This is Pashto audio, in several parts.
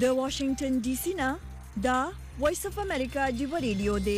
د واشنگټن ډي سي نه دا وایس اف امریکا دی ریډیو دی.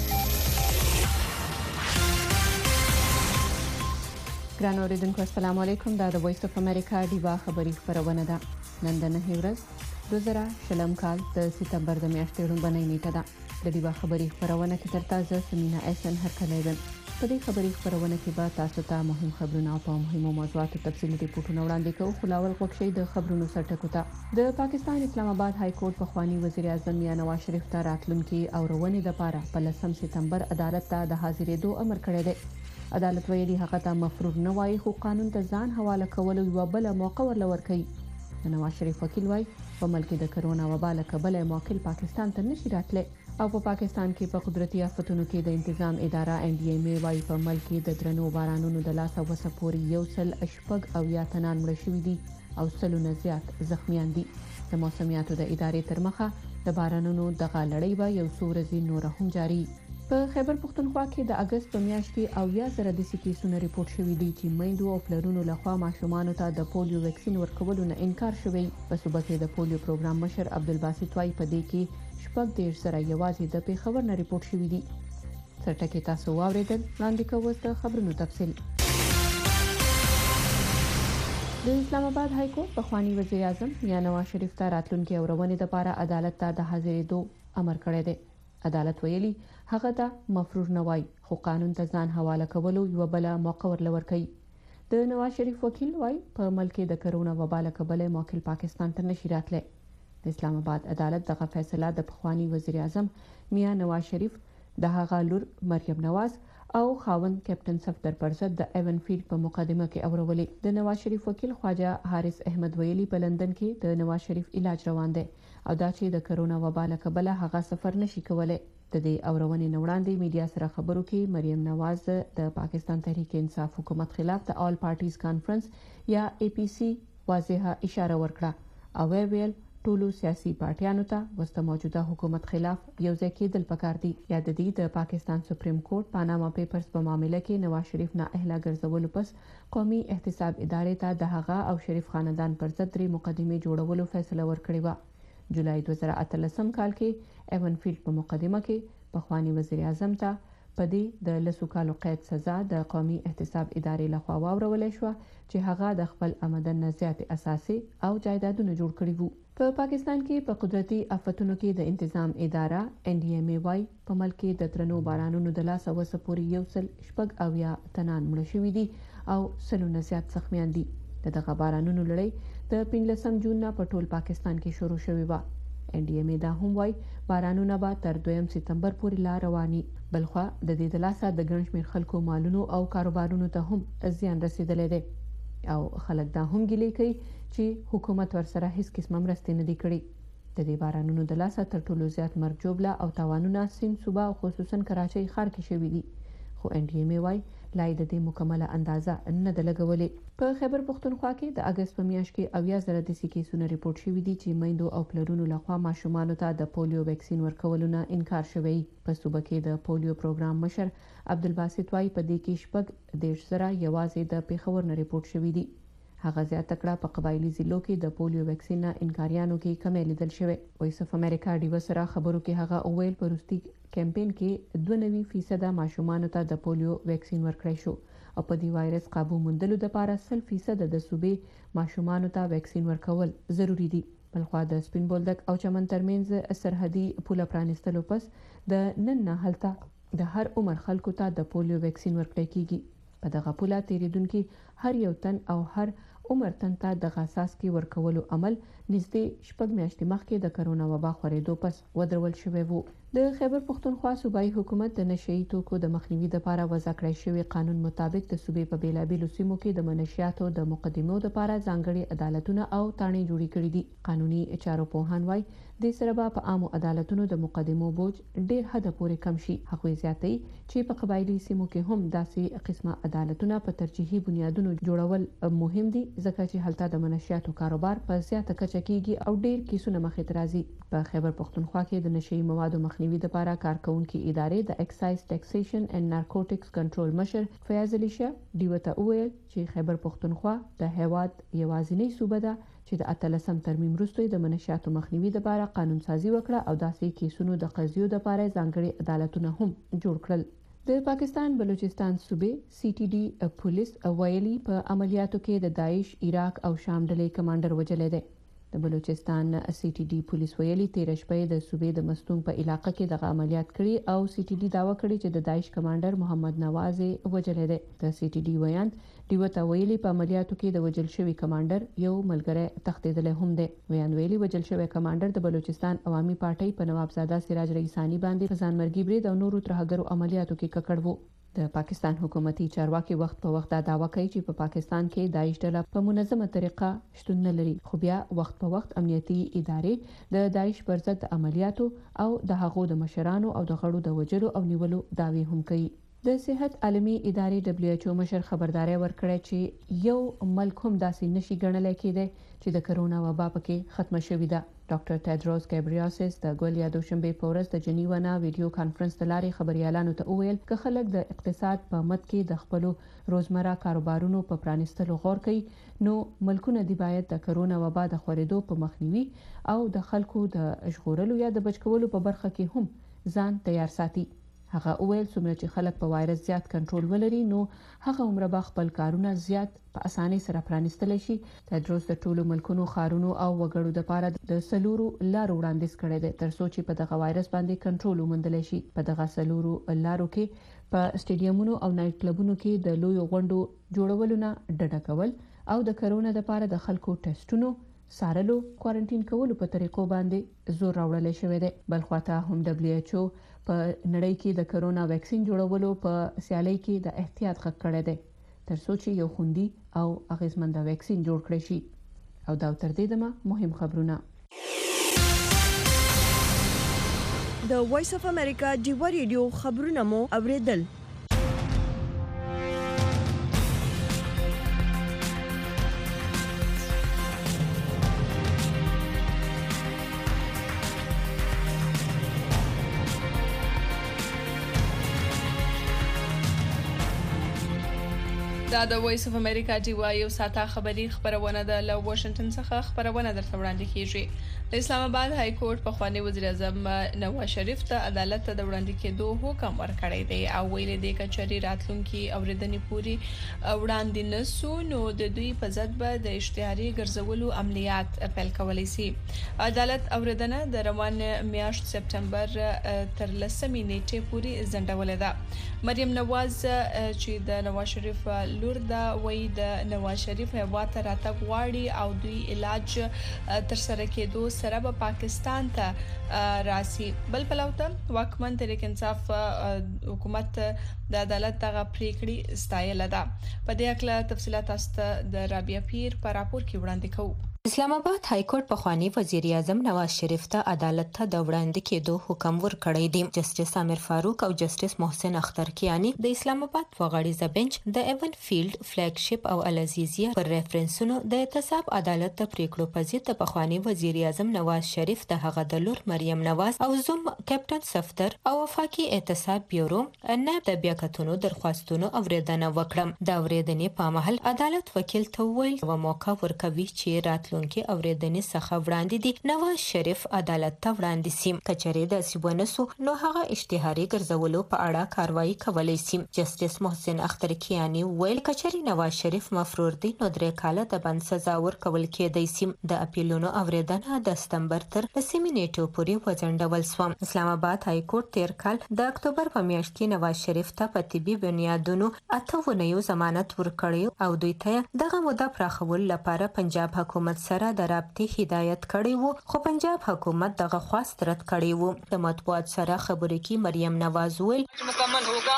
ګران اوریدونکو السلام علیکم. دا د وایس اف امریکا دی خبري خبرونه ده. نن د نه ورځ 2020 کال د سپتمبر د میاشتې لومړنۍ نیټه ده. د دې خبري خبرونه کې ترتا ز سمینا احسن هرکلی ده. په دې خبري خبرونه کې به تاسو ته مهم خبرونه او مهمو موضوعاتو تفصیلي ریپورتونه وړاندې کوو. خلاول غوښشي د خبرونو سرټکو ته د پاکستان اسلام آباد های کورټ په خواني وزیر اعظم میاں نواز شریف ته راتلونکي او رواني د پاره په 10 سپتمبر عدالت ته د حاضرېدو امر کړی دی. عدالت ویلي هغه ته مفروض نه وایي خو قانون ته ځان حواله کول یو بل موقع ورلور کوي. نواز شریف وکیل وایي په ملک د کرونا وبا له کبله موکل پاکستان ته نشي راتلی او په پاکستان کې په قدرتي آفتونو کې د انتظام اداره ان ډي ام ای وايي په ملک د درنو بارانونو د لاس وسه پورې یو سل اشپګ او یا تنان مړ شوي دي او سلو نه زیات زخمیان دي. د موسمیاتو د ادارې تر مخه د بارانونو د غاړړۍ به یو څو ورځې نور هم جاري. په خیبر پختونخوا کې د اگست په میاشت کې او یا زره د کیسونو ریپورت شوی دی چې میندو او پلرونو لخوا ماشومان ته د پولیو ویکسین ورکولو نه انکار شوی. په صوبه کې د پولیو پروګرام مشر عبدالباسط وايي په دې کې شپږ دېرش سره یوازې د پیښور نه ریپورت شوی دی. سرټکي تاسو واوریدل. وړاندې کوو د خبرونو تفصیل. د اسلام آباد های کورټ په خواني وزیر اعظم میاں نواز شریف ته راتلونکي او رواني د پاره عدالت ته د حاضرېدو امر کړی دی. عدالت ویلي هغه ته مفروض نه وای خو قانون ته ځان حواله کولو یو بل موقع ورلور کوي. د نواز شریف وکیل وای په ملک د کرونا وبا له کبله موکل پاکستان ته نشي راتلی. د اسلام آباد عدالت دغه فیصله د پخوانی وزیر اعظم میاں نواز شریف د هغه لور مریم نواز او خاوند کیپټن صفدر پرزد د ایون فیلډ په مقدمه کې اورولې. د نواز شریف وکیل خواجه حارث احمد ویلي په لندن کې د نواز شریف علاج روان دی او دا چې د کرونا وبا له کبله هغه سفر نشي کولای. د دې اورونې نوړاندې میډیا سره خبرو کې مریم نواز د پاکستان تحریک انصاف حکومت خلاف د آل پارټیز کانفرنس یا اي پي سي واضحه اشاره ورکړه او ویل ټولو سیاسي پارټیانو ته وسته موجوده حکومت خلاف یو ځای کېدل پکار دي. یا د دې د پاکستان سپریم کورټ پاناما پیپرز په معاملې کې نواز شریف نه اهلا ګرځولو پس قومي احتساب ادارې ته د هغه او شریف خاندان پر ضد درې مقدمې جوړولو فیصله ورکړې و. جولای 2013 کال کې ایون فیلډ په مقدمه کې په خواني وزیر اعظم ته په دې د لسو کالو قید سزا د قومي احتساب ادارې لخوا واورولې شو چې هغه د خپل آمدن نه زیات اساسي او جایدادونه جوړ کړي وو. په پاکستان کې په قدرتي آفتونو کې د انتظام اداره ان ډي ام ای وايي په ملک کې د درنو بارانونو د لاس وسه پورې یو سل شپږ او یا تنان مړ شوي دي او سلو نه زیات زخمیان دي. دغه بارانونو لړۍ د 15 جون نه په ټول پاکستان کې شروع شوې و. ان ډي ام ای دا هم وايي بارانونه به تر 2 سپتمبر پورې لا رواني. بلخوا د دې د لاسه د ګڼ شمېر خلکو مالونو او کاروبارونو ته هم زیان رسیدلی دی او خلک دا هم ګیلې کوي چې حکومت ورسره هیڅ قسمه مرستې نه دي کړې. د دې بارانونو د لاسه تر ټولو زیات مرګ جوړه او تاوانونه سند صوبه او خصوصا کراچۍ ښار کې شوي دي. خو ان ډي ام ای وايي لای د دې مکمله اندازه نه د لګولې. په خیبر پختونخوا کې د اگست په میاشت کې او یا زره د کیسونو ریپورت شوی دي چې میندو او پلرونو لخوا ماشومان ته د پولیو ویکسین ورکولو نه انکار شوی. په صوبه کې د پولیو پروګرام مشر عبدالباسط وايي په دې کې شپږ دېرش سره یوازې د پیښور نه ریپورت شوی دي. هغه زیاته کړه په قبایلی ضلعو کې د پولیو ویکسین نه انکاریانو کې کمی لیدل شوی. وایس اف امریکا ډیو سره خبرو کې هغه اویل پروستي کمپاین کې 92% ماشومان ته د پولیو ویکسین ورکړی شو او په دې وایرس قابو موندلو لپاره 100% د صوبې ماشومان ته ویکسین ورکول ضروری دي. بلخوا د سپین بولدک او چمن ترمنځ سرحدي پوله پرانستلو پس د نن نه هلته د هر عمر خلکو ته د پولیو ویکسین ورکړی کیږي. په دغه پوله تیریدونکو هر یو تن او هر عمر تن ته د غاساس کې ورکولو عمل نږدې شپږ میاشتې مخکې د کرونا وبا خورېدو پس ودرول شوی وو. د خیبر پختونخوا صوبایي حکومت د نشئی توکو د مخنیوي لپاره وضع کړی شوی قانون مطابق د صوبې په بیلابیلو سیمو کې د منشیاتو د مقدمو لپاره ځانګړي عدالتونه او تانې جوړې کړې دي. قانوني چارو پوهان وايي د سره په عامو عدالتونو د مقدمو بوج ډیر حد پورې کم شي. هغوی زیاتوي چې په قبایلی سیمو کې هم داسې قسمه عدالتونه په ترجیحي بنیادونو جوړول مهم دي ځکه چې هلته د منشیاتو کاروبار په زیاته کچه کیږي او ډیر کیسونه مخې ته راځي. په خیبر پختونخوا کې د نشئی موادو مخنیوي لپاره کارکونکو ادارې د ایکسایز ټیکسیشن اینڈ نارکوټکس کنټرول مشر فیاض علي شاه دیوته وویل چې خیبر پختونخوا د هیواد یوازینی صوبه ده چې د 18 ترمیم وروسته د منشیاتو مخنیوي لپاره قانون سازي وکړه او داسې کیسونو د قضیو لپاره ځانګړي عدالتونه هم جوړ کړل. د پاکستان بلوچستان صوبې سی ټي ډي پولیس ویلي په عملیاتو کې د داعش عراق او شام ډلې کمانډر وژل دی. د بلوچستان سی ټي ډي پولیس ویلي 13 شپې د صوبې د مستونګ په علاقې کې د عملیات کړي او سی ټي ډي داوا کړی چې د داعش کمانډر محمد نواز وژل دی. د سی ټي ډي ویان دیوته ویلي په عملیاتو کې د وژل شوی کمانډر یو ملګری تښتیدل هم دی. ویان ویلي وژل شوی کمانډر د بلوچستان عوامي پارټۍ په نوابزاده سراج رئیسانی باندې په ځانمرګي برید او نورو ترهګرو عملیاتو کې ککړ وو. د پاکستان حکومتي چارواکي وخت په وخت دا دعوا کوي چې په پاکستان کې داعش ډله په منظمه طریقه شتون نه لري، خو بیا وخت په وخت امنیتي ادارې د داعش پر ضد عملیاتو او د هغو د مشرانو او د غړو د وژلو او نیولو دعوی هم کوي. د صحت عالمي ادارې WHO مشر خبرداري ورکړه چې یو ملک هم داسې نشي ګڼل کېدی چې د کرونا وبا پکې ختمه شوې ده. ډاکټر تیدروس ګابریاسس د ګولیا دوشنبه په ورځ د جنیوا نه ویډیو کانفرنس د لارې خبريالانو ته وویل چې خلک د اقتصاد په مد کې د خپل روزمره کاروبارونو په پرانیستلو غور کوي، نو ملکونه دی باید د کرونا وبا د خورېدو په مخنیوي او د خلکو د ژغورلو یا د بچکولو په برخه کې هم ځان تیار ساتي. هغه وویل څومره چې خلک په وایرس زیات کنټرول ولري نو هغه عمر به خپل کارونه زیات په اسانۍ سره پرانیستل شي. تدروس د ټولو ملکونو خارونو او وګړو لپاره د سلورو لارو وړاندیز کړی دی ترڅو چې په دغه وایرس باندې کنټرول وموندل شي. په دغه سلورو لارو کې په سټیډیومونو او نایټ کلبونو کې د لوی غونډو جوړولو نه ډډه کول او د کرونا لپاره د خلکو ټیسټونو سارلو کوارنټین کولو په طریقو باندې زور راوړل شوی دی. بلخواته هم WHO په نړۍ کې د کرونا ویکسین جوړولو په سیالي کې د احتیاط غږ کړی دی ترڅو چې یو خوندي او اغیزمند ویکسین جوړ کړی شي. او دا تر دې دمه مهم خبرونه. د وایس اف امریکا ډیوا ریډیو خبرونه مو اوریدل. دا د وایس اف امریکا ډیوا یو ساته خبری خبرونه ده له واشنگټن څخه خبرونه درته وړاندې کیږي. د اسلام آباد های کورټ په خوانی وزیر اعظم نواز شریف ته عدالت ته د وړاندې کېدو حکم ورکړی دی او ویلي دی کچري راتلونکي اوریدنې پوری وړاندې نسو نو د دوی په ضد به د اشتهاري ګرځولو عملیات پیل کولای شي. عدالت اوریدنه د روان میاشت سپتمبر تر 10 نیټې پوری ځنډولې ده. مریم نواز چې د نواز شریف لور دا وای د نواز شریف هیواد ته راتګ غواړي او دوی علاج تر سره کېدو سره به پاکستان ته راسي. بل پلوته واکمن تحریک انصاف حکومت د عدالت دغه پریکړې ستایله ده. په دې اړه تفصيلات تاسو د رابعه پیر په راپور کې وړاندې کوو. اسلام آباد های کورټ په خوانی وزیر اعظم نواز شریف ته عدالت ته د وړاندې کېدو حکم ورکړی دی. جسټس عامر فاروق او جسټس محسن اختر کیانی د اسلام آباد وغاړیزه بنچ د ایون فیلډ فلیګشپ او العزیزیه پر ریفرنسونو د احتساب عدالت ته پریکړو پزې ته په خوانی وزیر اعظم نواز شریف د هغه د لور مریم نواز او زوم کیپټن صفدر او وفاقي احتساب بیورو نائب د بیاکتونو درخواستونو اوریدنه وکړه. د اوریدنې په محل عدالت وکیل ته ویل و موقع ورکوي چې راتلونکي اوریدنې څخه وړاندې دي نواز شریف عدالت ته وړاندې سي. کچري د سیبونسو نو هغه اشتهاري ګرځولو په اړه کاروایی کولای سي. جسټس محسن اختر کیانی ویل کچري نواز شریف مفرور دي نو 3 کاله د بند سزا ورکول کېدای سي. د اپیلونو اوریدنه د سپتمبر تر 10 نیټو پورې وځنډول شو. اسلام آباد های کورټ 13 کال د اکتوبر په میاشت کې نواز شریف ته په طبي بنیادونو 8 ونیو ضمانت ورکړی او دوی ته دغه موده پراخول لپاره پنجاب حکومت سره د رابطې هدایت کړی وو، خو پنجاب حکومت دغه خواست رد کړی وو. د مطبوعات سره خبرې کې مریم نواز ویل مکمل होगा और उनकी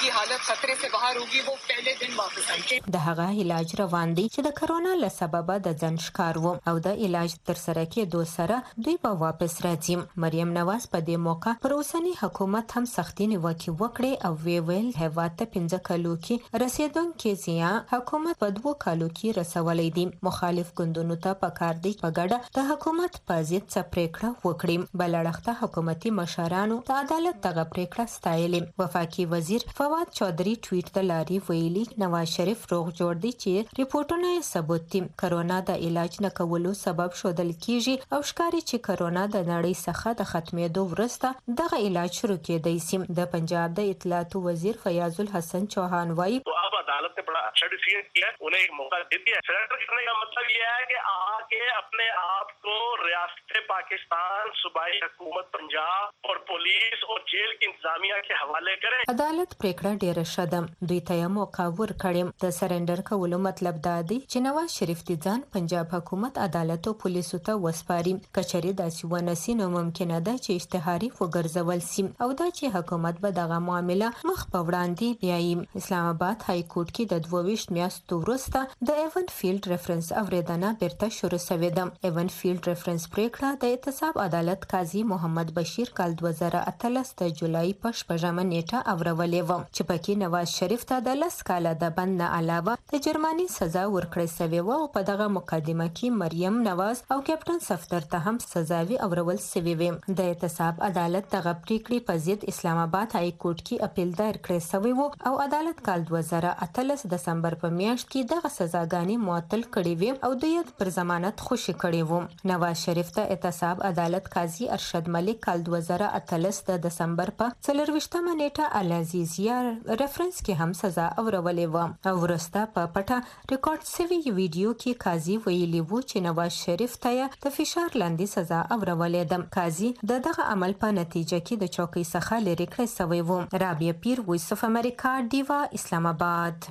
जिनकी हालत खतरे से बाहर होगी वो पहले दिन वापस आएंगे। د هغه علاج روان دي چې د کرونا له سببه د ځان ښکار و او د علاج تر سره کېدو سره دوی به واپس راځي. مریم نواز په دې موقع پر اوسنی حکومت هم سختي نیوکې وکړې او ویل هیواد ته 15 کالو کې رسیدونکي زیان حکومت په 2 کالو کې رسولې دي. مخالف ګوندونو ته پکار دي په ګډه د حکومت په ضد څه پریکړه وکړي. بلړخته حکومتي مشرانو د عدالت دغه پریکړه ستایلې. وفاقي وزیر فواد چودھری ټویټ د لاري ویلي نواز شریف روغ جوړ دي چې ریپورتونه یې ثبوت دي. کرونا د علاج نه کولو سبب شودل کیږي او ښکاری چې کرونا د نړۍ څخه د ختمېدو وروسته دغه علاج شروع کېدای شي. د پنجاب د اطلاعات وزیر فیاض الحسن چوہان وايي अदालत ने बड़ा अच्छा डिसीजन किया, उन्हें एक मौका दे दिया. सरेंडर करने का मतलब यह है कि आके अपने आप को रियासत पाकिस्तान, सूबाई हुकूमत पंजाब और पुलिस और जेल की इंतजामिया के हवाले करें. عدالت پریکړه ډیره شدم دوی ته موقع ورکړم. د سرندر کولو مطلب دا دی چې نواز شریف دي ځان پنجاب حکومت عدالت او پولیسو ته وسپاري. کچري داسې ونسي نو ممکنه ده چې اشتهاري وګرځول سي او دا چې حکومت به دغه معاملې مخ په وړاندې بیایي. اسلام آباد های کورټ کې د 22 میاشتو وروسته د ایون فیلډ ریفرنس اوریدنه بیرته شروع شوې ده. ایون فیلډ ریفرنس پریکړه د احتساب عدالت قاضي محمد بشیر کال 2013 د جولای په 8مه نیټه اورولې و چې پکې نواز شریف ته د 10 کاله د بند نه علاوه د جرماني سزا ورکړې شوې و او په دغه مقدمه کې مریم نواز او کیپټن صفدر ته هم سزاوي اورول شوې و. د احتساب عدالت دغه پریکړې په ضد اسلام آباد های کورټ کې اپیل دایر کړی شوی و او عدالت کال 2013 دسمبر په میاشت کې دغه سزاګانې معطل کړې وې او دوی پر ضمانت خوشي کړې وو. نواز شریف ته احتساب عدالت قاضي ارشد ملک کال 2013 د دسمبر په 24مه نیټه العزیزیه ریفرنس کې هم سزا اورولې و او ورسته په پټه ریکارډ شوی ویډیو کې قاضي ویلي وو چې نواز شریف ته د فشار لاندې سزا اورولې ده. قاضي دغه عمل په نتیجه کې د چوکۍ څخه لرې کړی شوی و. رابعه پیر، وایس اف امریکا، دیوا، اسلام آباد.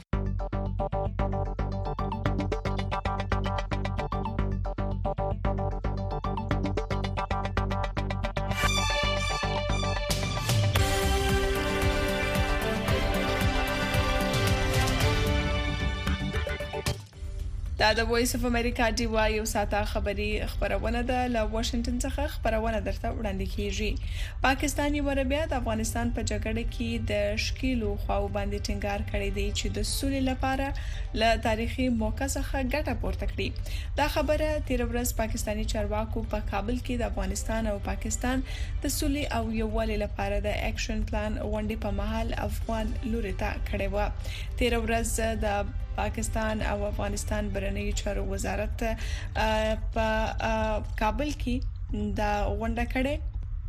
دا د وایس اف امریکا دیوا یو ساته خبری خبرونه ده له واشنگټن څخه خبرونه درته وړاندې کیږي. پاکستاني وربیا د افغانستان په جګړه کې د شکیلو خواو باندې ټینګار کړی دی چې د سولې لپاره له تاریخي موقع څخه ګټه پورته کړي. دا خبره تیر ورځ پاکستاني چارواکو په کابل کې د افغانستان او پاکستان د سولې او یووالي لپاره د اکشن پلان غونډې په مهال افغان لوري ته کړې و. تیر ورځ د پاکستان او افغانستان برنامه چارو وزارت په کابل کې دا غونډه کړې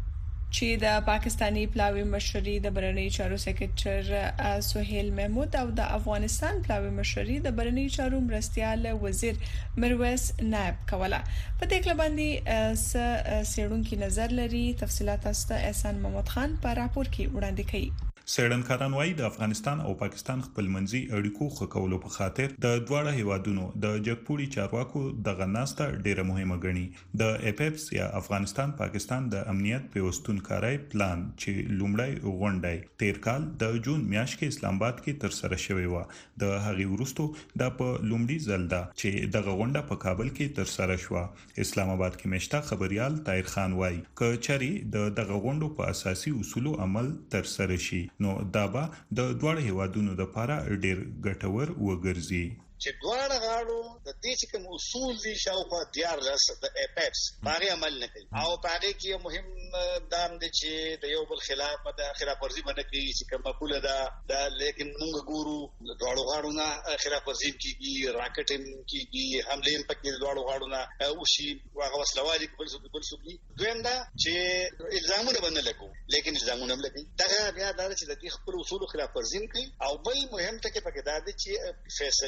چې د پاکستانی پلاوی مشري د برنامه چارو سکرټر سہیل محمود او د افغانستان پلاوی مشري د برنامه چارو مرستيال وزیر مرویس نائب کوله. په دې کله باندې سیړونکو نظر لري. تفصيلات است احسان محمد خان په راپور کې وړاندې کړي. سیډنکاران وايي د افغانستان او پاکستان خپلمنځي اړیکو ښه کولو په خاطر د دواړه هیوادونو د جګپوړي چارواکو د غناسته ډیره مهمه ګڼي. د اپیپس یا افغانستان پاکستان د امنیت پیوستون کارای پلان چې لومړی غونډه تیر کال د جون میاشت کې اسلام آباد کې تر سره شوې و. د هغې وروسته د په لومړي ځل دا چې دغه غونډه په کابل کې تر سره شو. اسلام آباد کې مشته خبريال طاهر خان وايي کچري دغه غونډو په اساسي اصولو عمل تر سره شي نو دا به د دوه هیوادونو لپاره ډېر ګټور وګرځي. چې دواړه غاړو د دې چې کوم اصول دي شاوخوا 14 د اپیپس باغی عمل نه کوي او باغی کې مهم دام دي چې د یو بل خلاف ورزي باندې کوي چې کوم مقوله ده لیکن موږ ګورو د دواړو غاړو نه خلاف ورزي کیږي، راکټ کیږي، حمله هم پکې د دواړو غاړو نه او شي واغه وسلوالي بل څه دي. دویم دا چې الزامونه باندې لګو لیکن الزامونه هم لګي دا بیا دا چې د دې خپل اصول خلاف ورزي کوي او بل مهم ټکی پکې دا دي چې فیصله وشي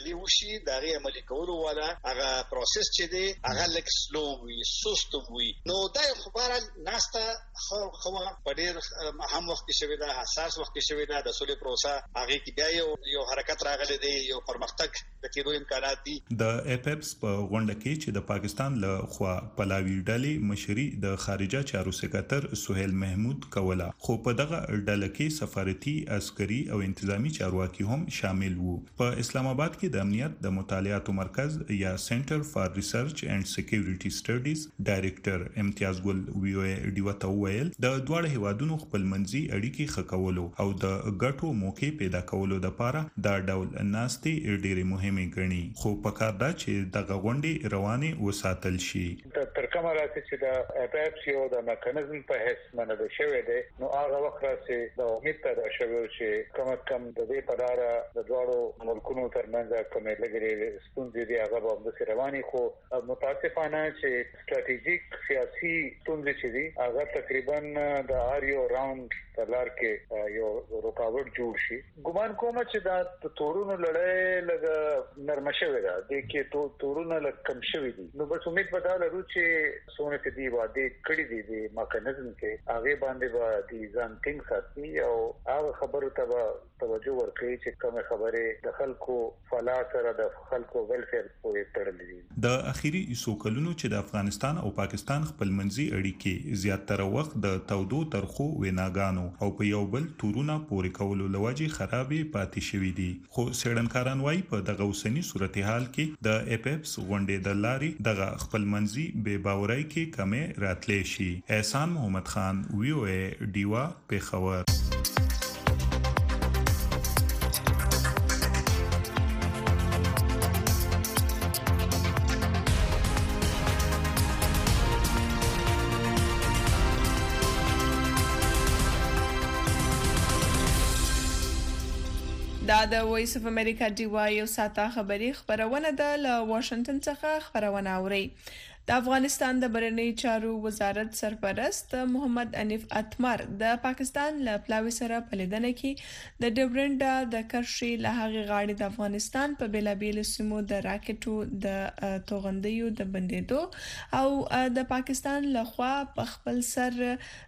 شي دا غي عملي کولو والا هغه پروسس چې دی هغه لک سلو وي سست وي نو دا خبره ناستا خو په ډیر هم وخت کې شوی دا حساس وخت کې شوی دا د سولې پروسه هغه کې بیا یو حرکت راغلی دی یو پرمختګ د کېدو امکانات دي د اپیپس په غونډه کې چې د پاکستان له خوا پلاوی ډلې مشري د خارجه چارو سکرټر سہیل محمود کولا خو په دغه ډله کې سفارتي عسکري او انتظامی چارواکي هم شامل وو په اسلام آباد کې د امنیت د مطالعاتو مرکز یا سنټر فار ریسرچ اینڈ سکیورټي سټډیز ډایریکټر امتیاز ګل ویو ډیوته ویل د دوه هیوادونو خپلمنځي اړیکې خکولو او د ګټو موقع پیدا کولو لپاره دا ډول ناستي ډېرې مهمه ګڼي خو پکار دا چې دغه غونډې روانه وساتل شي تر کومه راځي چې د اپیپس یو د میکانیزم په هیڅ منل شوی دی نو هغه وخت راځي د امید پیدا شوی چې کم د دې په اړه د دوه ملکونو ترمنځ کومې لګري ستونزې دي هغه به د رواني خو متاسفانه چې ستراتیژیک سیاسي ستونزې چې دي هغه تقریبا د آریو راوند تلار کې یو رکاوټ جوړ شي ګومان کوم چې دا تورونو لړۍ لږ نرمه شوې ده د کې تورونه لږ کم شوي دي نو بس امید به دا لرو چې څونه چې دی واده کړی دي د میکانیزم کې هغه باندې به د ځان ټینګ ساتي او هغه خبرو ته توجه ورکړي چې کوم خبره د خلکو فلاح سره د خلکو ویلفیر پورې تړلې دي د اخیری سوکلونو چې د افغانستان او پاکستان خپلمنځي اړیکې زیاتره وخت د تودو ترخو ویناګانو او په یو بل تورونه پورې کولو لوجې خرابې پاتې شوې دي خو سړنکاران وايي په دغه اوسنی صورتحال کې د اپیپس غونډې د لارې دغه خپلمنځي بے باورۍ کې کمې راتلې شي احسان محمد خان ویو ډیوا پیښور دا د وایس اف امریکا ډیوا یو ساته خبری خبرونه ده له واشنگټن څخه خبرونه اوري د افغانستان د بهرنی چارو وزارت سرپرست محمد انیف اتمر د پاکستان له پلاوي سره په لیدنه کې د ډیورنډا د کرشي له هغه غاړې د افغانستان په بیلابیل سیمو د راکټو د توغندیو د بندیدو او د پاکستان له خوا په خپل سر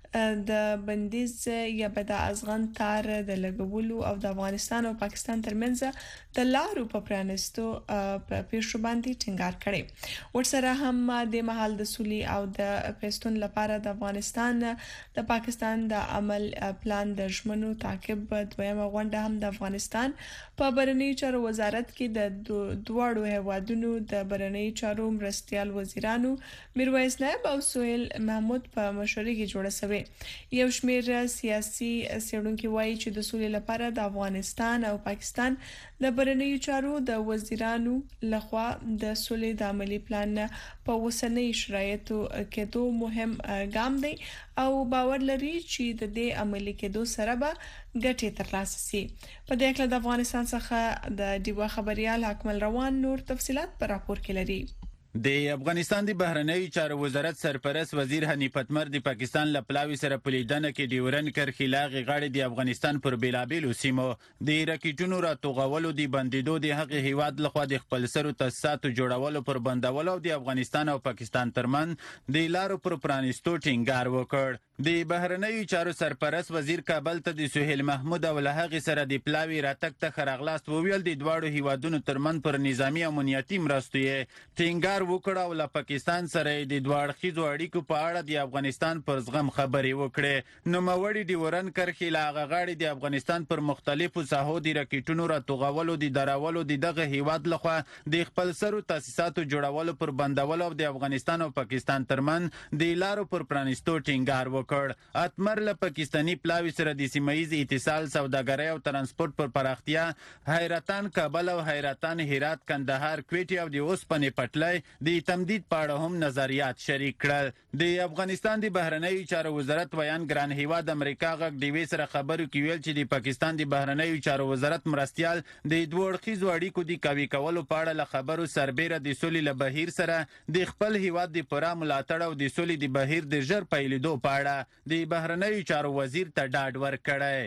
د بندیز یا بد ازغن تار د لګولو او د افغانستان او پاکستان ترمنځ د لارو په پرانستو په پیښو باندې ټینګار کړي ورسره هم د محل د سولي او د پیستون لپاره د افغانستان د پاکستان د عمل پلان د ژمنو تعقیب دویمه غونډه هم د افغانستان په بهرنی چارو وزارت کې د دوړو هیوادونو د بهرنی چارو مرستيال وزیرانو میرویس نایب او سہیل محمود په مشورې کې جوړه شوې یو شمېر سیاسي څېړونکو وایي چې د سولې لپاره د افغانستان او پاکستان د بهرنی چارو د وزیرانو لخوا د سولې د عملی پلان په وسنۍ شرایطو کې دوه مهم ګام دی او باور لري چې د دې عملی کېدو سره به ګټې ترلاسه شي په دې اړه د افغانستان څخه د ډیوا خبريال حکمل روان نور تفصيلات پر راپور کې لري د افغانستان د بهرنیو چارو وزارت سرپرست وزیر حنیف اتمر د پاکستان له پلاوي سره په لیدنه کې ډیورن کرښې لاغې غاړې د افغانستان پر بیلابیلو سیمو د راکټونو راتوغولو د بندیدو د هغې هیواد لخوا د خپل سرو تاسیساتو جوړولو پر بندولو او د افغانستان او پاکستان ترمنځ د لارو پر پرانیستو ټینګار وکړ د بهرنیو چارو سرپرست وزیر کابل ته د سہیل محمود او له هغې سره د پلاوي راتګ ته ښه راغلاست وویل د دواړو هیوادونو ترمنځ پر نظامي امنیتي مرستو یې ټینګار وکړ او له پاکستان سره د دوه اړخیزو اړیکو په اړه د افغانستان پر زغم خبرې وکړې نوموړي ډیورن کرښې له هغه غاړې د افغانستان پر مختلفو ساحو د راکټونو راتوغولو د درولو د دغه هیواد لخوا د خپل سرو تاسیساتو جوړولو پر بندولو او د افغانستان او پاکستان ترمنځ د لارو پر پرانیستو ټینګار وکړ اتمر له پاکستاني پلاوي سره د سیمایي اتصال سوداګرۍ او ترانسپورت پر پراختیا حیرتان کابل او حیرتان هرات کندهار کویټ او د اوسپنې پټلۍ د تمدید په اړه هم نظریات شریک کړل د افغانستان د بهرنیو چارو وزارت ویان ګران هیواد امریکا غږ د وی سره خبرو کې ویل چې د پاکستان د بهرنیو چارو وزارت مرستيال د دوه اړخیزو اړیکو د قوي کولو په اړه له خبرو سربېره د سولې له بهیر سره د خپل هیواد د پوره ملاتړ او د سولې د بهیر د ژر پیلېدو په اړه د بهرنیو چارو وزیر ته ډاډ ورکړی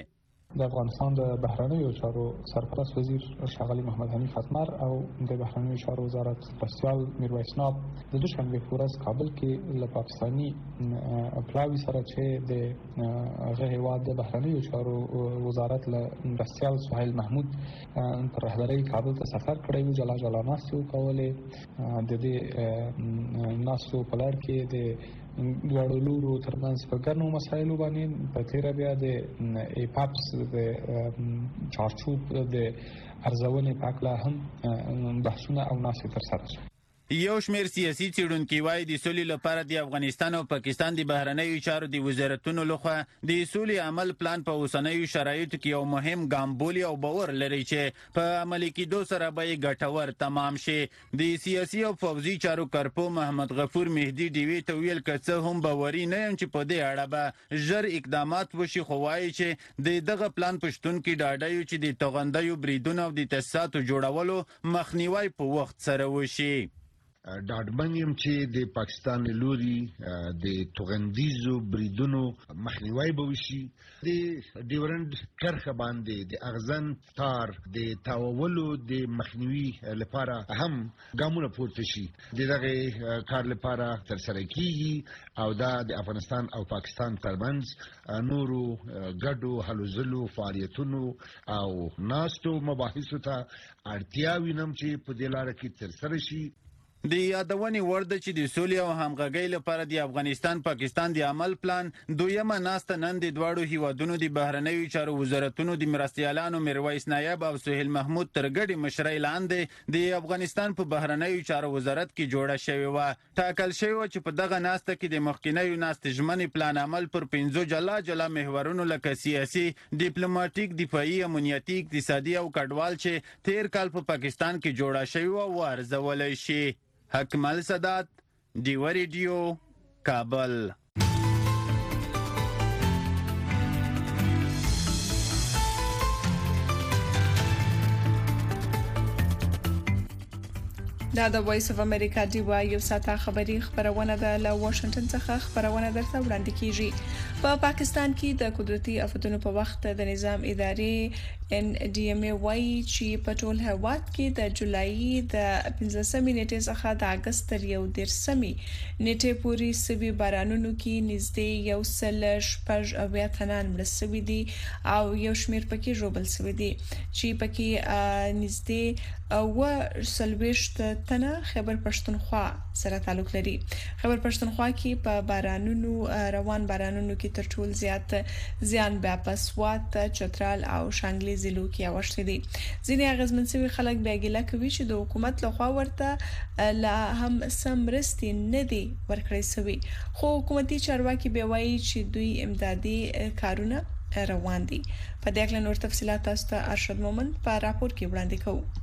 د افغانستان د بهرنیو چارو سرپرست وزیر ښاغلی محمد حنیف اتمر او د بهرنیو چارو وزارت مرستیال میرویس ناب د دوشنبه په ورځ کابل کې له پاکستاني پلاوي سره چې د هغه هیواد د بهرنیو چارو وزارت له مرستیال سهیل محمود پر رهبرۍ کابل ته سفر کړی و. جلا ناستې وکولې. د دې ناستو په لړ کې د دواړو لورو ترمنځ په ګڼو مسایلو باندې په تیره بیا د ایپاپس د چارچوب د ارزونې په اړه هم بحثونه او ناستې ترسره شوې. یو شمېر سیاسي څېړونکي وایي د سولې لپاره د افغانستان او پاکستان د بهرنیو چارو د وزارتونو لخوا د سولې عمل پلان په اوسنیو شرایطو کې یو مهم ګام بولي او باور لري چې په عملي کېدو سره به یې ګټور تمام شي. د سیاسي او پوځي چارو کارپو محمد غفور مهدي ډیوي ته ویل که څه هم باوري نه یم چې په دې اړه به ژر اقدامات وشي، خو وایي چې د دغه پلان په شتون کې ډاډه یو چې د توغندیو بریدونو او د تاسیساتو جوړولو مخنیوی په وخت سره وشي. ډاډمن یم چې د پاکستان لوري د توغندیزو بریدونو مخنیوی به وشي. د ډیورنډ کرښه باندې د اغزن تار د تاوولو د مخنیوي لپاره هم ګامونه پورته شي. دغه کار لپاره ترسره کیږي او دا د افغانستان او پاکستان ترمنځ نورو ګډو هلو ځلو فعالیتونو او ناستو مباحثو ته اړتیا وینم چې په دې لاره کې ترسره شي. د یادونې وړ ده چې د سولې او همغږۍ لپاره د افغانستان پاکستان د عمل پلان دویمه ناسته نن د دواړو هیوادونو د بهرنیو چارو وزارتونو د مرستیالانو میرویس نایب او سهیل محمود تر ګډې مشرۍ لاندې د افغانستان په بهرنیو چارو وزارت کې جوړه شوې وه. ټاکل شوی و چې په دغه ناسته کې د مخکینیو ناستې ژمنې پلان عمل پر 5 جلا محورونو لکه سیاسي، ډیپلوماټیک، دفاعي، امنیتي، اقتصادي او کډوال چې تیر کال په پاکستان کې جوړه شوې وه وارزولی شي. حکمل سادات، ډیو ریډیو، کابل. دا د وایس اف امریکا ډیوا یو ساته خبری خبرونه ده له واشنگټن څخه خبرونه درته وړاندې کیږي. په پاکستان کې د قدرتي آفتونو په وخت د نظام ادارې NDMA وایي چې په ټول هیواد کې د جولای د 15 نیټې څخه د اگست تر 11 نیټې پورې سوي بارانونو کې نږدې 1.8 تنان مړ شوي دي او یو شمېر پکې ژوبل شوي دي چې پکې نږدې او سلويشت تنه خیبر پښتونخوا سره تعلق لري. خیبر پښتونخوا کې په روان بارانونو کې تر ټول زیات زیان بیا په سوات، چترال او شانګلي ضلعو کې اوښتي دي. ځینې اغیزمن شوي خلک بیا ګیله کوي چې د حکومت لخوا ورته لا هم سمرستي نه دي ورکړې شوی، خو حکومتي چارواکي به وایي چې دوی امدادي کارونه روان دي. په دې اړه نور تفصيلات تاسو ته ارشد مومن په راپور کې وړاندې کوو.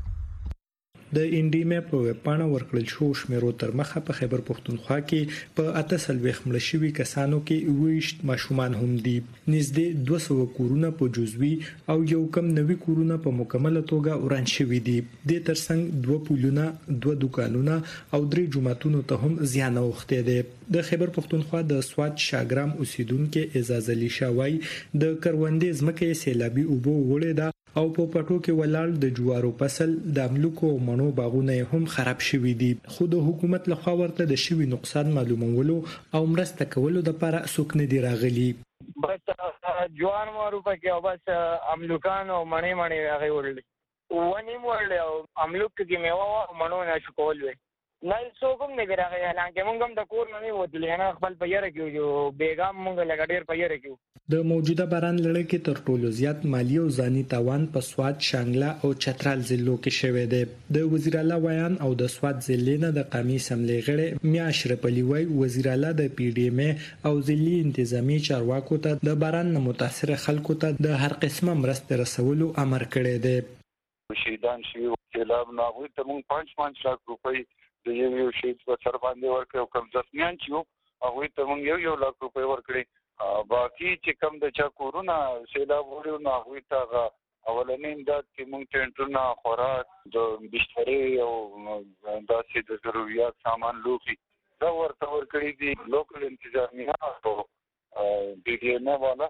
د انډیمیا په وپاڼه ورکړل شو شمیرو تر مخه په خیبر پښتونخوا کې په 8 مړ شوي کسانو کې 20 ماشومان هم دي. نږدې 200 کورونه په جزوي او یو کم 90 کورونه په مکمله توګه وران شوي دي. د ترڅنګ 2 پلونه، 2 دکانونه او 3 جمعتونو ته هم زیان اوخته دي. د خیبر پښتونخوا د سواد شاګرام اوسیدونکو اعزاز علي شاوای د کروندې ځمکې سیلابي اوبو وړې ده او په پټو کې ولال د جوارو فصل د املوکو مڼو باغونه هم خراب شوي دي. خو د حکومت لخوا ورته د شوي نقصان معلومولو او مرسته کولو لپاره څوک نه دی راغلي. بس جوار مارو پکې او بس املوکان او مڼې هغه ورلې ونی مورلې او املوک کې میوه او مڼو نه شکول وي نه څوک نه راغی. حالانکه موږ هم د کور نه وتلې نه خپل پیره کې بیګام موږ لګډیر پیره کې. د موجوده باران لړۍ کې تر ټولو زیات مالی او ځاني تاوان په سواد، شانګله او چترال ضلعو کې شوی دی. د وزیر اعلی ویان او د سواد ضلع نه د قومي اسمبلی غړي میا اشرف علي وای وزیر اعلی د PDM او ضلعي انتظامی چارواکو ته د باران نه متاثر خلکو ته د هر قسمه مرسته رسولو امر کړی دی. شهیدان شي سیلاب نه وي ته مونږ 5 لک روپۍ د یو شهید په سر باندې ورکړو، کوم ځسمیان چې هغه ته مونږ 1 لک روپۍ ورکړي. باقي چې کوم د چا کورونه سیلاب وړو نه هغه ته اولنې امداد کې مونږ ټینټونه، خوراک، د بسترې او داسې د ضرورت سامان لوکي دا ورته ورکړي دي. لوکل انتظامیه او PDM والا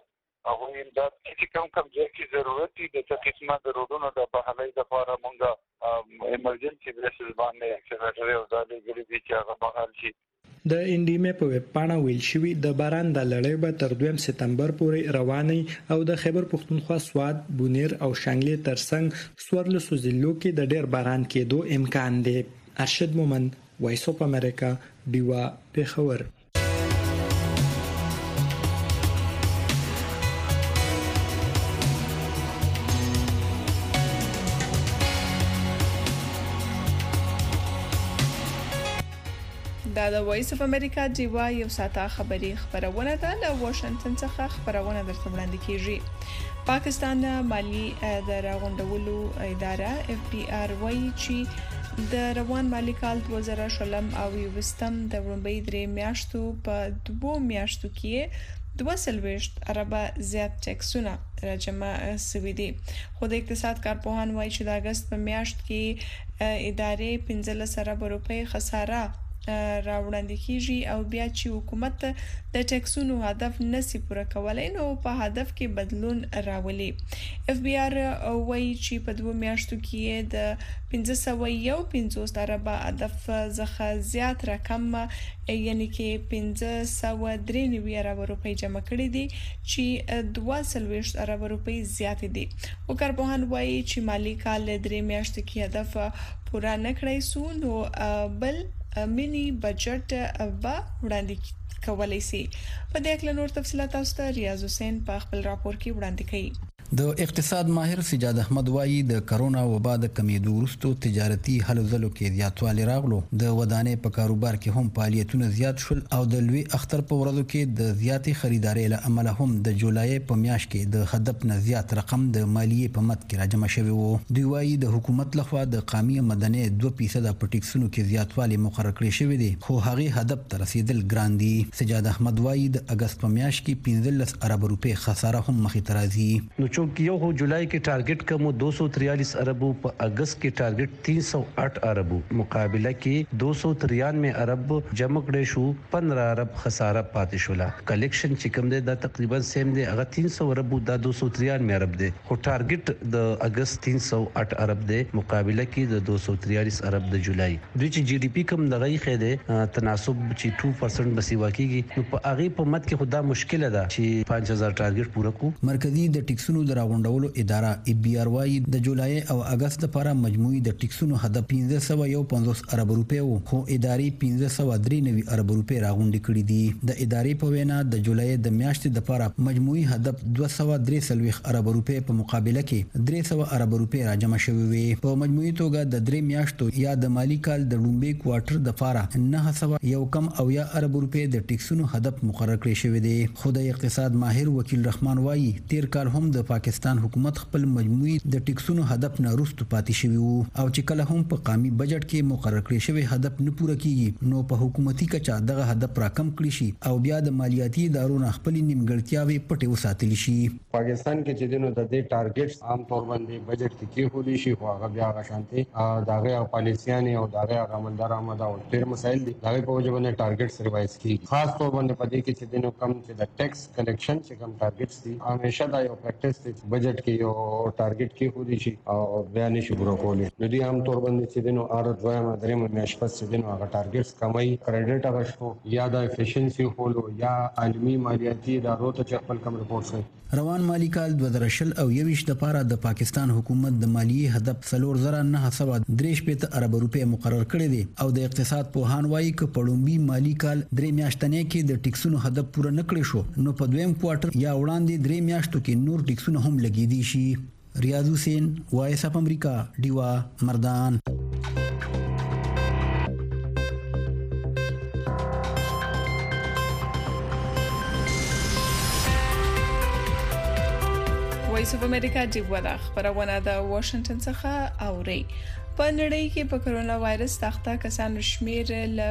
هغه امداد چې کوم ځای کې ضرورت دي د قسمه د روډونو د بحالۍ لپاره مونږه ایمرجنسي بیسز باندې اکسلریټر او ځالې ګړي دي چې هغه بحال شي. د انډیمې په ویب پاڼه ویل شوی د باران د لړۍ به تر 2 سپتمبر پورې رواني او د خیبر پختونخوا، سوات، بونیر او شانګلې ترڅنګ سورلسو ضلعو کې د ډېر باران کېدو امکان دی. ارشد مومند، وایس اف امریکا، ډیوا، پیښور. دا د وایس اف امریکا ډیوا یو ساعته خبری خبرونه ده له واشنگټن څخه خبرونه درته وړاندې کیږي. پاکستان مالی د راغونډولو اداره FBR وایي چې د روان مالی کال 2020 او 2020 د وړاندې درې میاشتو په 2 میاشتو کې 22 اربه زیات ټیکسونه راجمع شوي دي. خو د اقتصاد کارپوهان وایي چې د اگست په میاشت کې ادارې 15 ارب روپۍ خساره راوړاندې کیږي او بیا چې حکومت د ټیکسونو هدف نسی پوره کولای نو په هدف کې بدلون راولي. FBR وایي چې په 2 میاشتو کې د 1550 اربه هدف څخه زیات رقم یعنی کې 1593 اربه روپۍ جمع کړي دي چې 22 اربه روپۍ زیات دي. وکارپوهان وایي چې مالی کال 3 میاشتې کې هدف پوره نه کړی سو نو بل مینی بجټ با وړاندې کولای شي. په دې اړه نور تفصيلات تاسو ته ریاض حسین په خپل راپور کې وړاندې کړي. د اقتصاد ماهر سجاد احمد وایي د کرونا وبا د کمیدو وروسته تجارتي هلو ځلو کې زیاتوالی راغلو. د ودانۍ په کاروبار کې هم فعالیتونه زیات شول او د لوی اختر په ورځو کې د زیاتې خریدارۍ له امله هم د جولای په میاشت کې د هدف نه زیات رقم د مالیې په مد کې راجمع شوی وو. دوی وایي د حکومت لخوا د قامي مدني 2% په ټیکسونو کې زیاتوالی مقرر کړی شوی دی خو هغه هدف ته رسیدل ګران دي. سجاد احمد وایي د اگست په میاشت کې 15 ارب روپۍ خساره هم مخې ته راځي. چونکه یو هو جولای کې ټارګټ کوم 243 ارب په اگست کې ټارګټ 308 ارب مقابله کې 293 ارب جمع کړي شو 15 ارب خساره پاتې شولا. کلیکشن چې کوم دی دا تقریبا سیم دی هغه 300 ارب دا 293 ارب دی خو ټارګټ د اگست 308 ارب دی مقابله کې د 243 ارب د جولای. دوی چې جی ډي پی کوم دغه خېده تناسب چې 2% بسی واقعي نو په هغه په مت کې خدا مشکله ده چې 5000 ټارګټ پوره کو. مرکزی د ټیکسونو دراوند اداره FBR وایي د جولای او اگست لپاره مجموعي د ټیکسونو هدف 1550 ارب روپۍ وو خو ادارې 1593 ارب روپۍ راغونډې کړې دي. د ادارې په وینا د جولای د میاشتې لپاره مجموعي هدف 243 ارب روپۍ په مقابله کې 300 ارب روپۍ راجمع شوې وي. په مجموعي توګه د 3 میاشتو یا د مالی کال د لومبي کوارټر د لپاره 900 یو کم او یا ارب روپۍ د ټیکسونو هدف مقرر کړی شوی دی. خو د اقتصاد ماهر وکیل رحمان وایي تیر کال هم د پاکستان حکومت خپل مجموعي د ټیکسونو هدف نه وروسته پاتې شوی وو او چې کله هم په قامي بجټ کې مقرر کړی شوی هدف نه پوره کیږي نو په حکومتي کچا دغه هدف راکم کړی شي او بیا د مالیاتي ادارو نه خپل نیمګړتیاوي پټې وساتل شي. پاکستان کې چې دینو د دې ټارګټس عام طور باندې بجټ کې هولي شي خو هغه بیا غشانتي داغه پالیسيان او داغه عملدار آمد او ډېر مسایل دي داغه په وجه باندې ټارګټس ریوایز کیږي. خاص طور باندې پدې کې چې دینو کم چې د ټیکس کلیکشن چې کم ټارګټس دي همیشه دا یو پریکټس دی بجټ کې یو ټارګټ کې هولي شي او بیا نشي پوره کولی. نو دي عام طور باندې چې دینو ارځوایم درې میاشتې پس چې دینو هغه ټارګټس کمای کریډټ اغشتو یا د افیشنسي هولو یا عالمي مالیاتي ادارو ته خپل کم رپورټ کوي. روان مالی کال 2020 او 2021 لپاره د پاکستان حکومت د مالیې هدف 3993 ارب روپۍ مقرر کړی دی او د اقتصاد پوهان وایي ک پړومبي مالی کال 3 میاشتنې کې د ټیکسونو هدف پوره نکړی شو نو په دویم کوارټر یا وړاندې 3 میاشتو کې نور ټیکسونه هم لګیدي شي. ریاض حسین، وایس اف امریکا، ډیوا، مردان. وایس اف امریکا ډیوا د خبرونه د واشنگټن څخه اوري. په نړۍ کې په کرونا وایرس تخته کسانو شمیر ل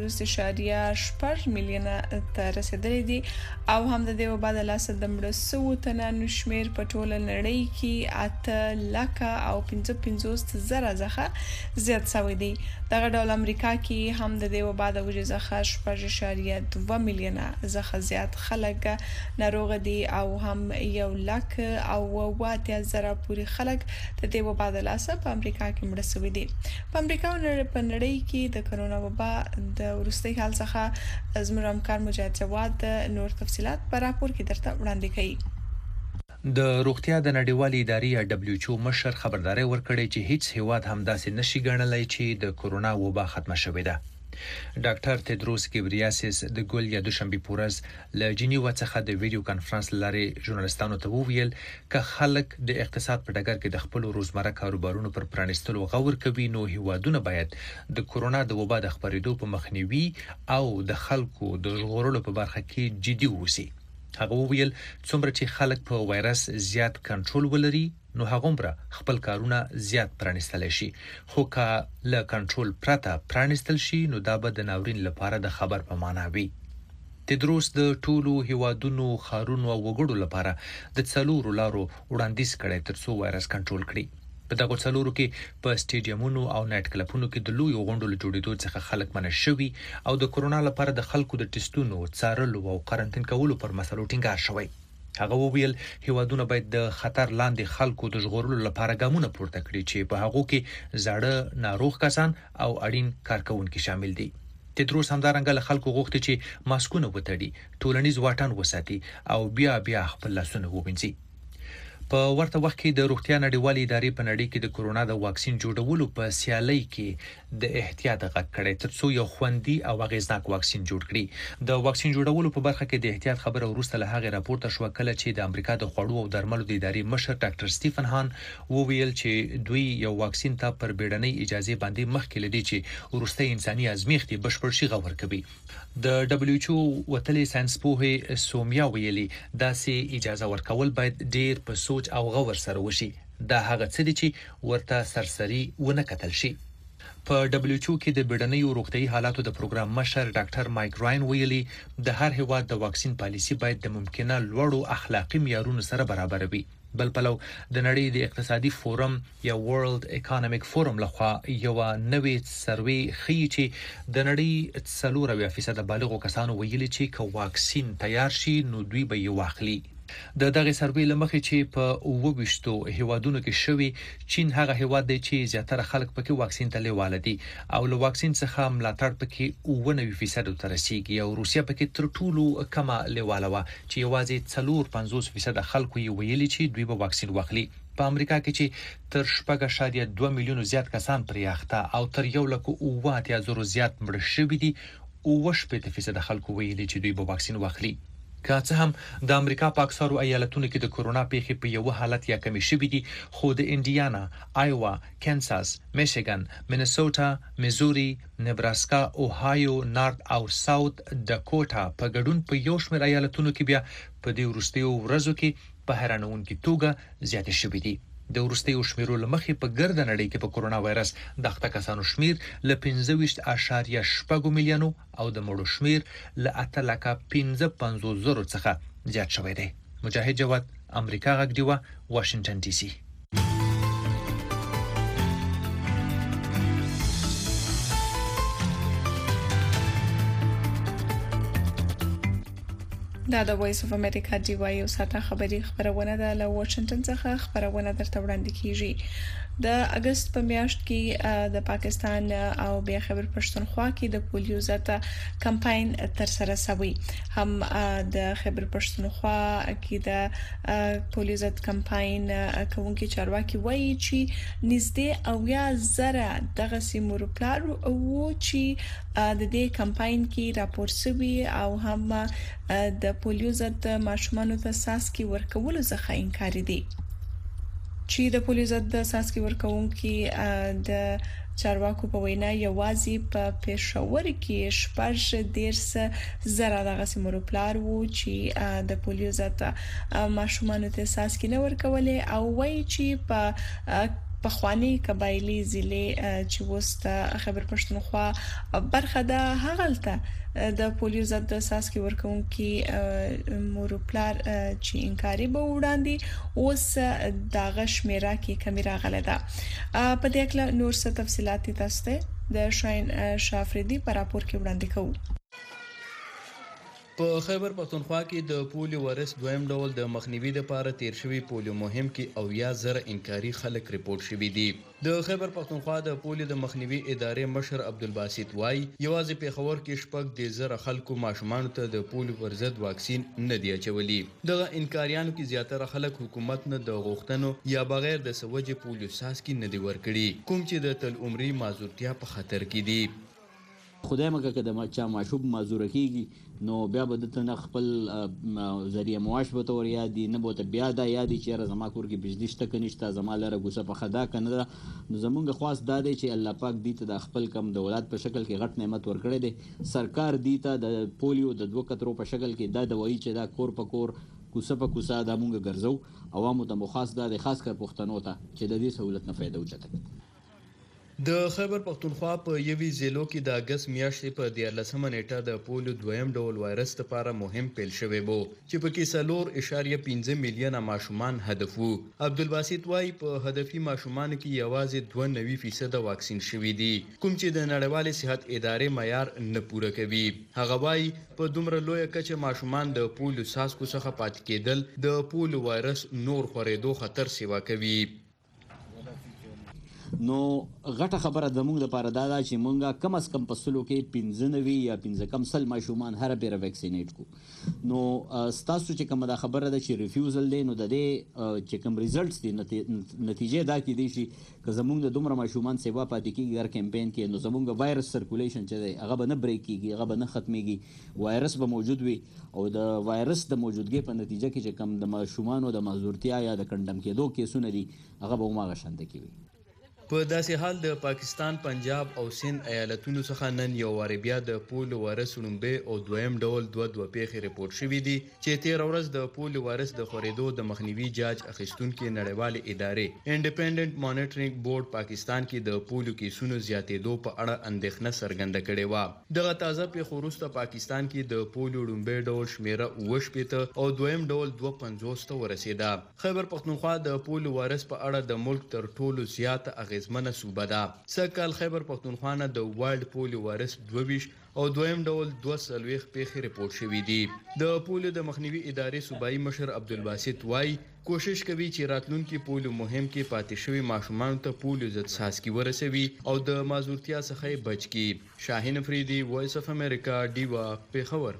15.8 میلیونه ته رسیدلی دی او هم د دې وبا د لاس د مړ سو تنانو شمیر په ټوله نړۍ کې 8 لک او 55 زره ځخه زیات شوی دی. دغه ډول امریکا کې هم د دې وبا د وجې ځخه 2 میلیونه ځخه زیات خلک ناروغ دي او هم 1 لک او 8 زره پورې خلک د دې وبا د لاس په امریکا کې مړ شوي دي. په امریکا او په نړۍ کې د کرونا وبا د ورستي حال څخه زموږ همکار مجاهد جواد نور تفصيلات په راپور کې درته وړاندې کړي. د روغتیا د نړیوالې ادارې WHO مشر خبرداري ورکړې چې هیڅ هیواد هم داسې نشي ګڼلای چې د کرونا وبا ختمه شوې ده. ډاکټر تدروس ګبریاسیس د ګول یا دوشنبه پورز له جنیوا څخه د ویډیو کانفرنس لارې ژورنالستانو ته وویل ک خلک د اقتصاد په ډګر کې د خپل روزمره کاروبارونو پر پرانستلو غور کوي نو هیوادونه باید د کرونا د وبا د خبرېدو په مخنیوي او د خلکو د ژغورلو په برخه کې جدي اوسي. هغه وویل څومره چې خلک په وایرس زیات کنټرول ولري نو هغومره خپل کارونه زیات پرانستل شي خو که له کنټرول پرته پرانستل شي نو دا به د ناورین لپاره د خبر په معنا وي. تدروس د ټولو هیوادونو خارونو او وګړو لپاره د څلورو لارو وړاندیز کړي ترڅو وایرس کنټرول کړي. په دغه څلورو کې په سټیډیومونو او نایټ کلبونو کې د لوی غونډو له جوړېدو څخه خلک منع شوي او د کرونا لپاره د خلکو د ټیسټونو څارلو او قرنټین کولو پر مسلو ټینګار شوی. هغه وویل هیوادونه باید د خطر لاندې خلکو د ژغورلو لپاره ګامونه پورته کړي چې په هغه کې زاړه ناروغ کسان او اړین کارکونکو شامل دي. تدروس همدارنګه له خلکو غوښتي چې ماسکونه وتړي، ټولنیز واټن وساتي او بیا خپل لاسونه ووینځي. په ورته وخت کې د روغتیا نړیوالې ادارې په نړۍ کې د کرونا د واکسین جوړولو په سیالۍ کې د احتیاط غږ کړی ترڅو یو خوندي او اغیزناک واکسین جوړ کړي. د واکسین جوړولو په برخه کې د احتیاط خبره وروسته له هغه راپورته شو کله چې د امریکا د خوړو او درملو د ادارې مشر ډاکټر سټیفن هان وویل چې دوی یو واکسین ته پر بیړنۍ اجازه باندې مخکې لدی چې وروستي انساني ازمیښتي بشپړ شي غوړ کوي. د WHO وتلې ساينس پوهه سومیا ویلي داسې اجازه ورکول باید ډیر په سوچ او غور سره وشي. دا هغه څه دي چې ورته سرسري ونه کتل شي. په WHO کې د بیړنیو روغتيایي حالاتو د پروګرام مشر ډاکټر مایک راین ویلي د هر هیواد د واکسین پالیسي باید د ممکنه لوړو اخلاقی معیارونو سره برابر وي. بل پلو د نړۍ د اقتصادي فورم یا ورلد اکونومیک فورم لخوا یو نوې سروې ښیي چې د نړۍ 40% بالغو کسانو ویلي چې که واکسین تیار شي نو دوی به یې واخلي. د دغه سروې لمخې چې په 22 هیوادونو کې شوی چین هغه هیواد دی چې زیاتره خلک پکې واکسین ته لیواله دي او له واکسین څخه ملاتړ پکې 99% ته رسیدي او روسیا پکې تر ټولو کمه لیواله و چې یوازې 54% خلکو یې ویلي چې دوی به واکسین واخلي. په امریکا کې چې تر 8.2 میلیونو زیات کسان پرې اخته او تر 1.8 زیات مړ شوي دي 80% خلکو ویلي چې دوی به واکسین واخلي. که څه هم د امریکا په اکثرو ایالتونو کې د کرونا پیښې په یو حالت یا کمی شوي دي خو د انډیانا، آیوا، کانساس، میشیګن، مینیسوټا، میزوري، نبراسکا، اوهایو، نارت او ساوث ډاکوټا په ګډون په یو شمېر ایالتونو کې بیا په دې وروستیو ورځو کې په حیرانوونکې توګه زیاتې شوي دي. د وروستیو شمیرو لمخې په ګرد نړۍ کې په کرونا وایرس د اخته کسانو شمیر ل 15.8 میلیونو او د مړو شمیر ل 8.55 څخه زیات شوی دی. مجاهد جواد، امریکا غږ دیوه، واشنگټن ډي سي. دا د وایس اف امریکا دی وایو ساته خبرونه ده له واشنگټن څخه خبرونه درته وړاندې کیږي. د اگست په میاشت کې د پاکستان او بیا خیبر پښتونخوا کې د پولیو ضد کمپاین تر سره شوی. هم د خیبر پښتونخوا کې د پولیو ضد کمپاین کوونکي چارواکي وایي چې نږدې او یا زره دغه سیمور پلان او چې د دې کمپاین کې راپور شوی او هم د پولیو ضد ماشومانو ته ساسکي ورکول څخه انکار دي. چې د پولیو ضد ساسکي ورکوونکي د چارواکو په وینا یوازې په پېښور کې شپږ دیرس زره دغه سیمور پلان وو چې د پولیو ضد ماشومانو ته ساسکي نه ورکولې او وایي چې په پخوانی قبایلی ضلع چې وسته خیبر پښتونخوا برخه ده هغه د پولیو ضد ساسکي ورکونکي مورپلار چې انکاري به وړاندې اوس د غشمیره کې کمی راغله ده. په دې اړه نور څه تفصيلات تاسو ته د شاین شافریدي پر راپور کې وړاندې کوو. په خیبر پښتونخوا کې د پولیو وایرس دویم ډول د مخنیوي لپاره تیر شوی پولیو مهم کې او یا زر انکاري خلک ریپورت شوی دي. د خیبر پښتونخوا د پولیو د مخنیوي ادارې مشر عبدالباسط وای یوازې پیښور کې شپږ د زر خلکو ماشومان ته د پولیو پر ضد واکسین نه دی اچولي. دغه انکاریانو کې زیاتره خلک حکومت نه د غوښتنو یا بغیر د سوجې پولیو ساسکي نه دی ورکړي کوم چې د تل عمري معذورتیا په خطر کې دي. خدای مګه که د چا ماشوب معذوره کیږي نو بیا به د نه خپل ذریعہ معاش به تور یادي نه بوته بیا دا یادي چې زما کور کې بجلی شته کنيشته زما لره ګوسه په خدا کنه نو زمونږ خاص دا دی چې الله پاک دې ته د خپل کم دولت په شکل کې غټ نعمت ورکړي دي. سرکار دې ته د پولیو د 2 کترو په شکل کې دا دوايي چې دا کور په کور کوسه په کوسه د مونږ ګرځو عوامو ته مخاص دا د خاص کر پښتنو ته چې د دې سہولت نه فائدہ وچته. د خیبر پښتونخوا په یوې ضلع کې د اگست میاشتې په 14 نیټه د پولیو دویم ډول وایرس لپاره مهم پیل شوی وو چې پکې 4.15 میلیونه ماشومان هدف وو. عبدالباسط وای په هدفي ماشومان کې یوازې 92% واکسین شوی دي کوم چې د نړیوال صحت ادارې معیار نه پوره کوي. هغه وای په دومره لوی کچه ماشومان د پولیو ساسکو څخه پاتې کېدل د پولیو وایرس نور خورېدو خطر سیوا کوي. نو غټه خبره زموږ لپاره دا ده چې مونږه کم از کم په سلو کې 15 یا 15 کم سل ماشومان هر بیره ویکسینیټ کو. نو ستاسو چې کومه دا خبره ده چې ریفیوزل دی نو د دې چې کوم ریزلټس دي نتیجه دا کې دي چې که زموږ د دومره ماشومان سیوا پاتې کیږي هر کمپاین کې نو زموږ وایرس سرکولیشن چې دی هغه به نه بریک کیږي هغه به نه ختميږي وایرس به موجود وي او د وایرس د موجودګۍ په نتیجه کې چې کوم د ماشومان د معذورتیا یا د کندم کېدو کیسونه دي هغه به ما غشنده کوي. په داسې حال د پاکستان پنجاب او سند ایالتونو څخه نن یو واری بیا د پولیو وایرس لومبه او دویم ډول دوه پیښې ریپورت شوې دي چې 13 ورځ د پولیو وایرس د خورېدو د مخنیوي جاج اخیستونکو نړیوال ادارې انډیپندنت مانیټرینګ بورډ پاکستان کې د پولیو کیسونو زیاتېدو په اړه اندېښنه څرګنده کړې و. دغه تازه پیښو وروسته پاکستان کې د پولیو لومبه ډول شمیره 28 او دویم ډول 250 ته ورسېده. خیبر پښتونخوا د پولیو وایرس په اړه د ملک تر ټولو زیات اغیزمنه صوبه ده. سکهال خیبر پښتونخوا نه د وایلډ پولیو وایرس 22 او دویم ډول 240 پیښې ریپورت شوې دي. د پولیو د مخنیوي ادارې صوبایي مشر عبدالباسط وای کوشش کوي چې راتلونکي پولیو مهم کې پاتې شوی ماشومان ته پولیو ضد ساسکي ورسوي او د معذورتیا څخه بچ کی. شاهین افریدي وایس اف امریکا دیوا پیښور.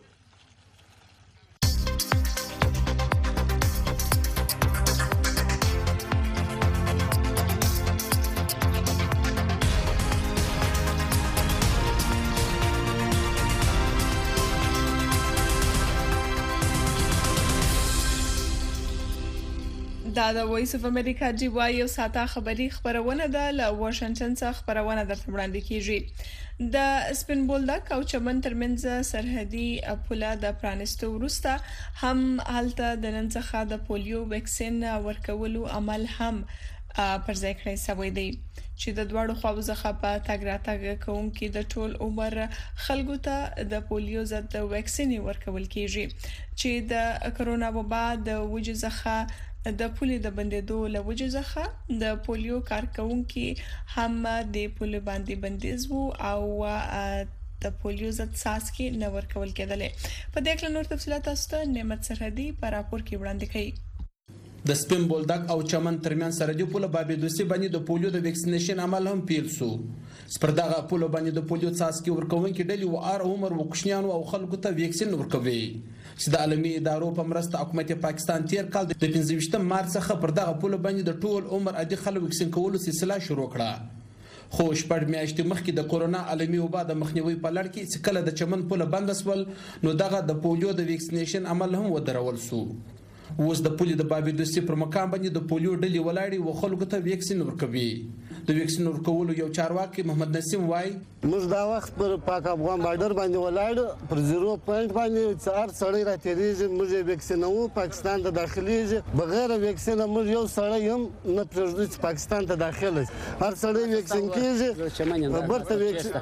دا د وایس اف امریکا دی وای او ساته خبری خبرونه ده له واشنگټن څخه خبرونه درته وړاندې کیږي. د سپین بولدک او چمن ترمنځ سرحدي پوله د پرانستو وروسته هم حالت د نن څخه د پولیو ویکسین ورکولو عمل هم پر ځای کړی شوی دی چې د دوړو خواو څخه په تاګ راتګ کوونکي د ټول عمر خلکو ته د پولیو ضد ویکسین ورکول کیږي چې د کرونا وبا د وجې څخه د پولیو د بندیدو لوجه څخه د پولیو کارکونکو هم د پولیو باندې بندیز وو او د پولیو ضد ساسکي نه ورکول کېدل. په دې اړه نور تفصيلات تاسو نعمت سرحدي پر راپور کې وړاندې کړي. د سپین بولدک او چمن ترمن سرحدي پوله بابیدوسی باندې د پولیو د ویکسینیشن عمل هم پیل شو. سپردغه پوله باندې د پولیو ساسکي ورکوونکو ډلې و ار عمر وکښنیانو او خلکو ته ویکسین ورکوي چې د عالمي ادارو په مرسته حکومت پاکستان تیر کال د 15 مارچ څخه پر دغه پوله باندې د ټول عمر عادي خلکو ویکسین کولو سلسله شروع کړه. خو شپږ میاشتې مخکې د کورونا عالمي وبا د مخنیوي په لړ کې چې کله د چمن پوله بند شول نو دغه د پولیو د ویکسینیشن عمل هم ودرول شو. اوس د پولیو د بابیدوسی پر مقام باندې د پولیو ډلې ولاړې و خلکو ته ویکسین ورکوي. د ویکسین ورکولو یو چارواکي محمد نسیم وای موږ دا وخت پر پاک افغان بارډر باندې ولاړ پر 0 پوینټ باندې څار سړی را تیریږي موږ ویکسینو پاکستان ته داخليږي بغیر ویکسین موږ یو سړی هم نه پرېږدو چې پاکستان ته داخله هر سړی ویکسین کیږي برته ویکسین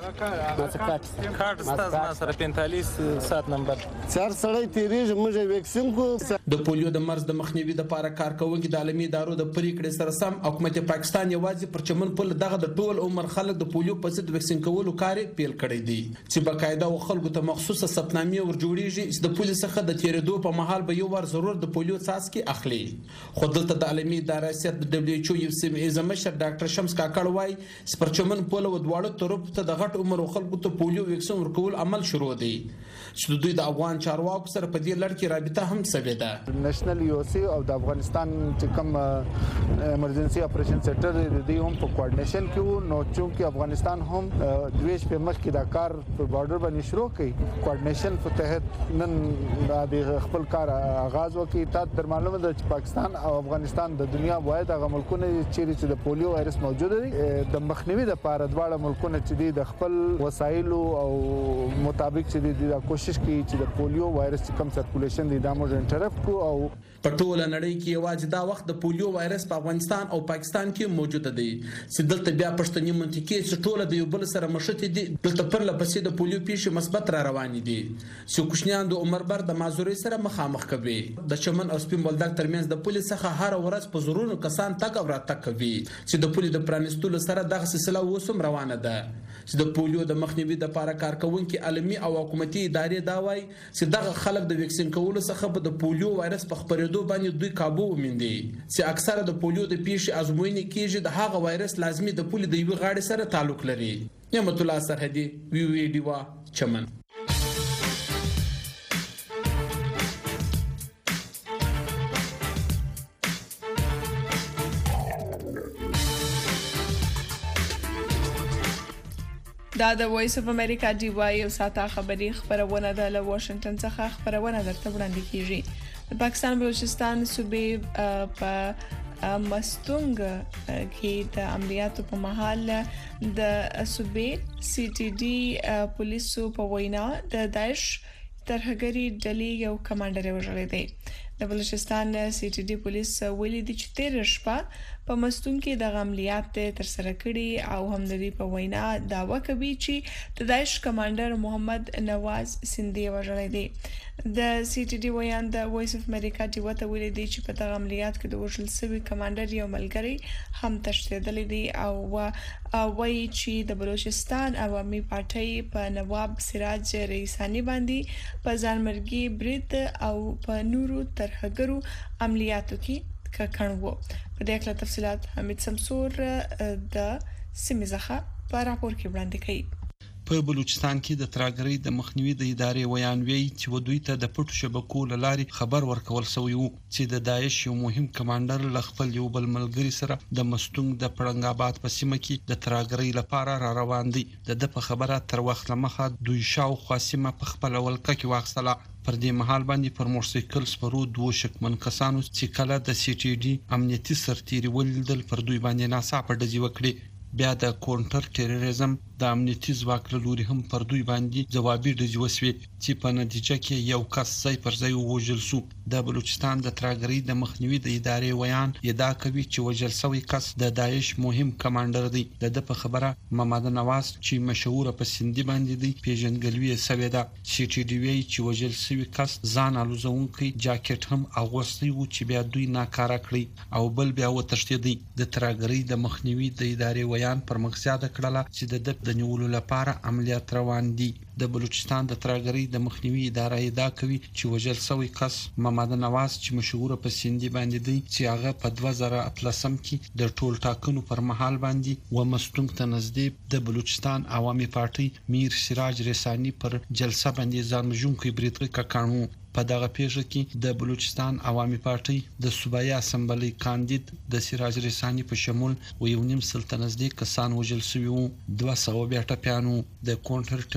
کارت ستاسو سره 45 سات نمبر څار سړی تیریږي موږ ویکسین کو د پولیو د مرز د مخنیوي لپاره کارکونکي د عالمي ادارو د پریکړې سره سم حکومت پاکستان یوازې پر چمن پل دغه د ټول عمر خلک د پولیو په ضد ویکسین کولو کار پیل کړی دی چې باقاعده خلکو ته مخصوصه سپنامې ورجوړیږي چې د پولیس څخه د تیرېدو په مهال به یو ور ضرور د پولیو څاڅکي اخلي خو دلته د عالمي ادارې سیاست د دبليو ایچ او یو سیمه مشر ډاکټر شمس کاکړ وای سپرچمن پول و دواړو طرف ته د غټ عمر خلکو ته پولیو ویکسین ورکول عمل شروع دی چې دوی د افغان چارواکو سره په دې لړ کې رابطه هم سوي ده نېشنل یو سی او د افغانستان چې کوم ایمرجنسي اپریشن سنټر دی هم په کوارډینیشن کې وو نو چې افغانستان هم دویش په مخ کې دا کار په بارډر باندې شروع کړي کوارډینیشن په تحت نن د خپل کار آغاز وکړي تاسو در معلومه ده چې پاکستان او افغانستان د دنیا واحد هغه ملکونه چې د پولیو وایرس موجود دي د مخنیوي لپاره دواړه ملکونه چې د خپل وسایل او مطابق چې د کوشش کوي چې د پولیو وایرس کم سرکولیشن دی دا موږ انټرپټ کو او په ټوله نړۍ کې یوازې دا وخت د پولیو وایرس په افغانستان او پاکستان کې موجود دی چې دلته بیا پښتني منطقې چې ټوله د یو بل سره مشتي دي دلته پر لپسې د پولیو پیښې مثبت را روان دي چې کوشنیان د عمر بر د مازوري سره مخامخ کوي د چمن او سپین بولدک ترمنځ د پولیس څخه هر ورځ په زورونو کسان تک او راتګ کوي چې د پولیو د پرانستلو سره دغه سلسله وسوم روانه ده چې د پولیو د مخنیوي لپاره کارکونکي عالمي او حکومتي ادارې دا وایي چې دغه خلک د ویکسین کولو څخه به د پولیو وایرس په خپرېدو باندې دوی کابو ومندي چې اکثره د پولیو د پیښې ازموینې کیږي د هغه وایرس لازمي د پولیو د یو غاړې سره تعلق لري نعمت الله سرحدي وی وی ډیوا چمن دا د وایس اف امریکا دی وای او ساته خبري خبرونه د واشنگټن څخه خبرونه درته وړاندې کیږي د پاکستان بلوچستان صوبې په مستونګ کې د عملیاتو په محل د صوبې سی ټي ډي پولیسو په وینا د داعش ترهګری ډلې یو کمانډر وژل دی د بلوچستان سی ټي ډي پولیس ویلي دي چې تیر شپه په مستون کې د عملیات تر سره کړي او هم د دې په وینا داوا کوي چې د داعش کمانډر محمد نواز سندي وژل دی د سی ټي ډي ویان د وایس اف امریکا دی وته ویلي دي چې په دغه عملیات کې د وژل شوی کمانډر یو ملګری هم تشدید دی او وایي چې د بلوچستان عوامي پارټي په نواب سراج رئیسانی باندې په ځانمرګي برید او په نورو ترهګرو عملیاتو کې کړو په دې اړه تفصيلات حمید سمسور د سیمزخه په راپور کې وړاندې کړي په بلوچستان کې د ترهګرۍ د مخنیوي د ادارې ویان وی چې ودوی ته د پټو شبکو لارې خبر ورکول شوی وو چې د داعش یو مهم کمانډر ل خپل یو بل ملګری سره د مستونګ د پړنګ آباد په سیمه کې د ترهګرۍ لپاره را روان دي د په خبره تر وخت لمخه دوی شاو خاصمه په خپل ولکه کې واخصله پر دې مهال باندې پر موټرسایکل سپرو دوه شکمن کسانو چې کله د سی ټي ډي امنیتي سرتیري ولدل پر دوی باندې ناڅاپه ډزې وکړي بیا د کونټر ټیرریزم د امنیتي ځواک له لوري هم پر دوی باندې جوابي ډزې وسوي چې په نتیجه کې یو کس ځای پر ځای وژل شو د بلوچستان د ترهګرۍ د مخنیوي د ادارې ویان ادعا کوي چې وژل شوی کس د داعش مهم کمانډر دی د په خبره محمد نواز چې مشهور په سندي باندې دی پیژندګلوي سوي ده سی ټي ډي وی چې وژل شوی کس ځان الوزونکي جاکټ هم اغوستي و چې بیا دوی ناکاره کړی او بل بیا وتښتېدی د ترهګرۍ د مخنیوي د ادارې ویان پر مقصد کړله چې د نیولو لپاره عملیات روان دي د بلوچستان د ترهګرۍ د مخنیوي ادارې ادعا کوي چې وژل شوی کس محمد نواز چې مشهور په سندي باندې دی چې هغه په 2013 کې د ټول ټاکنو پر مهال باندې و مستونګ ته نږدې د بلوچستان عوامي پارټي میر سراج رئیسانی پر جلسه باندې ځانمژونکي برید وکړ په دغه پیښه کې د بلوچستان عوامي پارټي د صوبایي اسمبلی کاندید د سراج رئیسانی په شمول و یو نیم سلطنت کسان وژل شوي وو 200 ټپیانو د کونټر ټیرریزم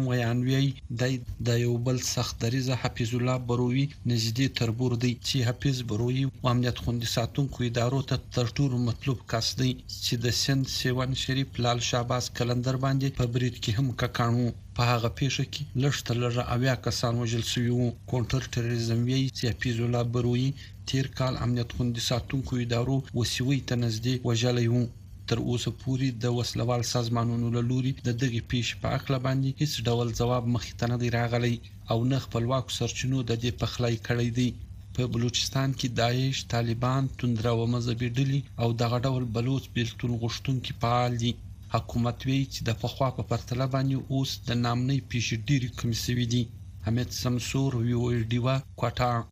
هم ویانوي د یو بل سخت دریزه حفیظ الله بروي نږدې تربور دی چې حفیظ بروي او امنیت خوندي ساتونکو ادارو ته تر ټولو مطلوب کس دی چې د سند سیوان شریف لال شاباس کلندر باندې په برید کې هم ککانو په هغه پیښه کې لږ تر لږه 80 کسان وژل شوي وو. کونټر ټیرریزم وی چې حفیظ الله بروي تیر کال امنیت خوندي ساتونکو ادارو وسوي ته نږدې وژلې وو. تر اوسه پورې د وسلوال سازمانونو له لوري د دغه پیښې په اړه باندې هیڅ ډول ځواب مخې ته نه دی راغلی او نه خپلواک سرچینو د دې پخلای کړی دی. په بلوچستان کې داعش، طالبان، توندره او مذهبي ډلې او دغه ډول بلوچ بیلتون غوښتونکي فعال دي. حکومت وی چې د پخوا په پرتله باندې اوس د نامنۍ پیښې ډېری کم شوي دي. حمید سمسور وی ډیوا کوټا.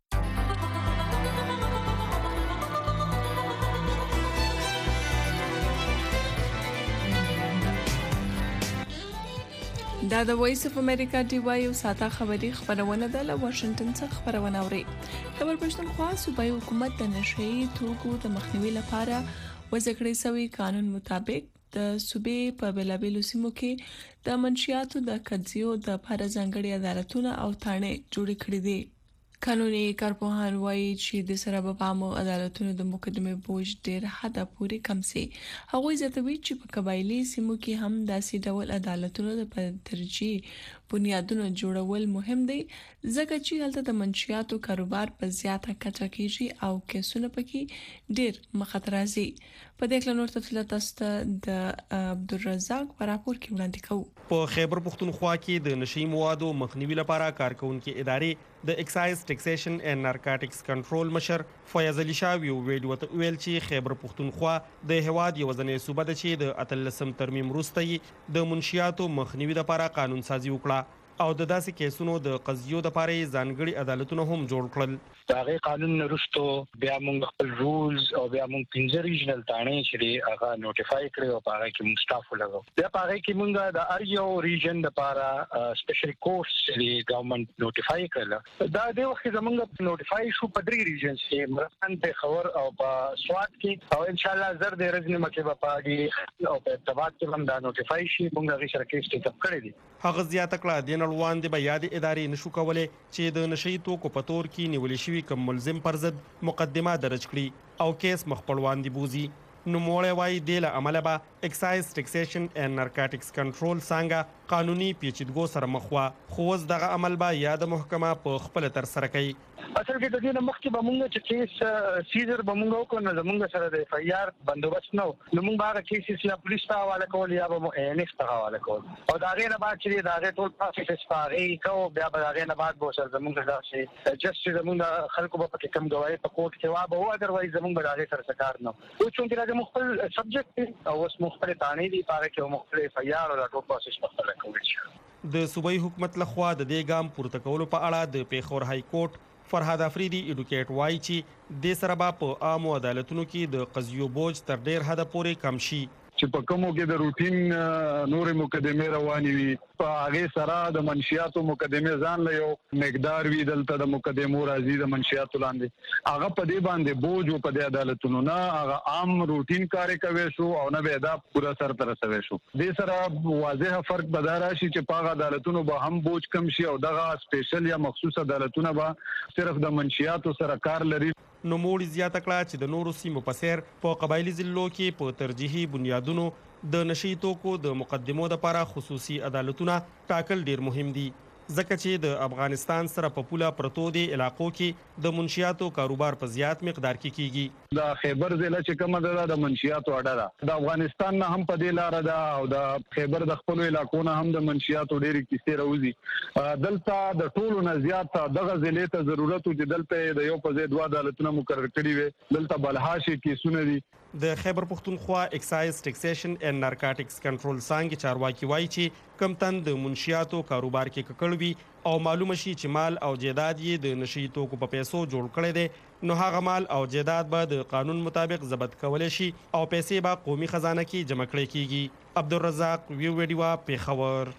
دا د وایس اف امریکا ډیوا یو ساده خبري خبرونه ده له واشنگټن څخه خبرونه اوري. خبر پښتونخوا صوبایي حکومت د نشئی توکو د مخنیوي لپاره وضع شوی قانون مطابق د صوبې په بلابلو سیمو کې د منشیاتو د قضیو د لپاره ځانګړي عدالتونه او تانې جوړ کړي دي. قانوني کارپوهان وایي چې د سره په عامو عدالتونو د مقدمې بوج ډېر حد پورې کم سي. هغوی زیاتوي چې په قبایلی سیمو کې هم داسې ډول عدالتونو د ترجیح بنیادونو جوړول مهم دي ځکه چې هلته د منشیاتو کاروبار په زیاته کچه کیږي او کیسونه پکې ډېر مخاطر راځي. په دې اړه نور تفصیلات تاسو د عبدالرزاق په راپور کې وړاندې کوو. په خیبر پختونخوا کې د نشئی موادو مخنیوي لپاره کارکونکو ادارې د ایکسایز ټیکسیشن اینڈ نارکاټکس کنټرول مشر فیاض علي شاه ویل چې خیبر پختونخوا د هواد یو ځنې صوبه ده چې د 18 ترمیم وروسته د منشیاتو مخنیوي لپاره قانون سازي وکړه او د داسې کیسونو د قضیو لپاره ځانګړي عدالتونه هم جوړ کړل. دغه قانون وروسته بیا موږ خپل رولز او بیا موږ 15 ریجنل تانې چې هغه نوټیفای کړو او هغه کې موږ سټاف ولګو. بیا هغه کې موږ د ار یو ریجن لپاره سپیشل کورس چې ګورنمنت نوټیفای کړل. دا د وخت زمونږ نوټیفای شو په 3 ریجنز کې مرستان په خبر او په سواد کې او ان شاء الله زر د رزنه مکه په پاډي او په ارتباط کې هم دا نوټیفای شي موږ هغه سره کې سټیټ اپ کړی دي. هغه زیاته کړه د نړوان د بیا د ادارې نشو کولای چې د نشئی توکو په تور کې نیول شوی کوم ملزم پر ضد مقدمه درج کړي او کیس مخپړوان دی بوزي. نوموړی وایي د عمله به ایکسایز ټیکسیشن اینڈ نارکاټکس کنټرول څنګه قانوني پیچیدګو سره مخ وا خو اوس دغه عمل به یا د محکمه په خپل تر سره کوي. اصل کې د دې مخکې به موږ چې کیس سیزر به موږ وکړو نه زموږ سره د اف ای آر بندوبست نو موږ به هغه کیسز یا پولیس ته حواله کول یا به ان ایس ته حواله کول او دا غیر بعد چې دا غیر ټول پروسس پاره کو بیا به غیر نه بعد به سره زموږ داسې جسټ زموږ خلکو په کې کم غواړي په کوټ کې وا به اذروایز زموږ به غیر سره کار نه او چې دا مخفل سبجیکټ او اوس مختلف تانې دي پاره کې مختلف اف ای آر او ټول پروسس په خپل کوي. د صوبایي حکومت لخوا د دې ګام پورته کولو په اړه د پیښور های کورټ فرهاد افریدي ایډوکیټ وایي چې د سره په عامو عدالتونو کې د قضیو بوج تر ډیر حد پورې کم شي. چې په کومو کې د روټین نورې مقدمې روانې وي په هغه سره د منشیاتو مقدمې ځان له یو مقدار وی دلته د مقدمو راځي د منشیاتو لاندې هغه په دې باندې بوج په دې عدالتونو نه هغه عام روټین کار کوي شو او نه به دا پورا سر تر رسوي شو. د سره واضح فرق بدار شي چې په عدالتونو به هم بوج کم شي او دغه سپیشل یا مخصوص عدالتونه به صرف د منشیاتو سره کار لري. نو موړي زیاته کړه چې د نورو سیمو په سیر په قبایلی ضلعو کې په ترجیحي بنیادونو د نشئی توکو د مقدمو لپاره خصوصي عدالتونه ټاکل ډیر مهم دي ځکه چې د افغانستان سره په پوله پرتو دي علاقو کې د منشیاتو کاروبار په زیات مقدار کې کیږي. د خیبر ضلع چې کومه ده د منشیاتو اډه ده د افغانستان نه هم په دې لار ده او د خیبر د خپل علاقو نه هم د منشیاتو ډېری کیسې راوځي. دلته د ټولو نه زیات دغه ضلع ته ضرورت و چې دلته د یو په ځای دوه عدالتونه مقرر کړي وي دلته بلهاشي کیسونه دي. د خیبر پختونخوا ایکسایز ټیکسیشن اینڈ نارکاټکس کنټرول څنګه چارواکي وایي چې کم تن د منشیاتو کاروبار کې ککړوي او معلومه شي چې مال او جیداد یې د نشئی توکو په پیسو جوړ کړي دي نو هغه مال او جیداد به د قانون مطابق ضبط کولای شي او پیسې به قومي خزانه کې جمع کړي کیږي. عبدالرزاق ویډیو پیښور.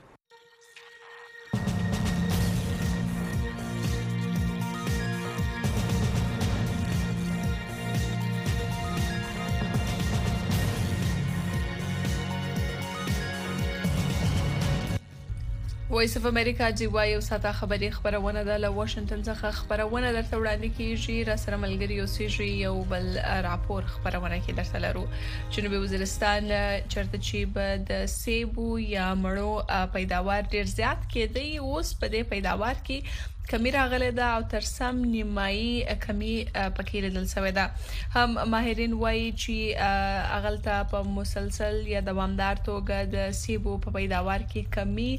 وایس اف امریکا جی وایو ساته خبري خبرونه د واشنگټن څخه خبرونه درته وړاندې کیږي را سره ملګری اوسېږي یو بل راپور خبرونه کې درته لرو. جنوبي وزیرستان چرته چې به د سیبو یا مړو پیداوار ډیر زیات کېدی، اوس په دې پیداوار کې کمی راغله ده او تر سم نیمایي کمی پکې لیدل شوی ده. هم ماهرین وایي چې اغلطه په مسلسل یا دوامدار توګه د سیبو په پیداوار کې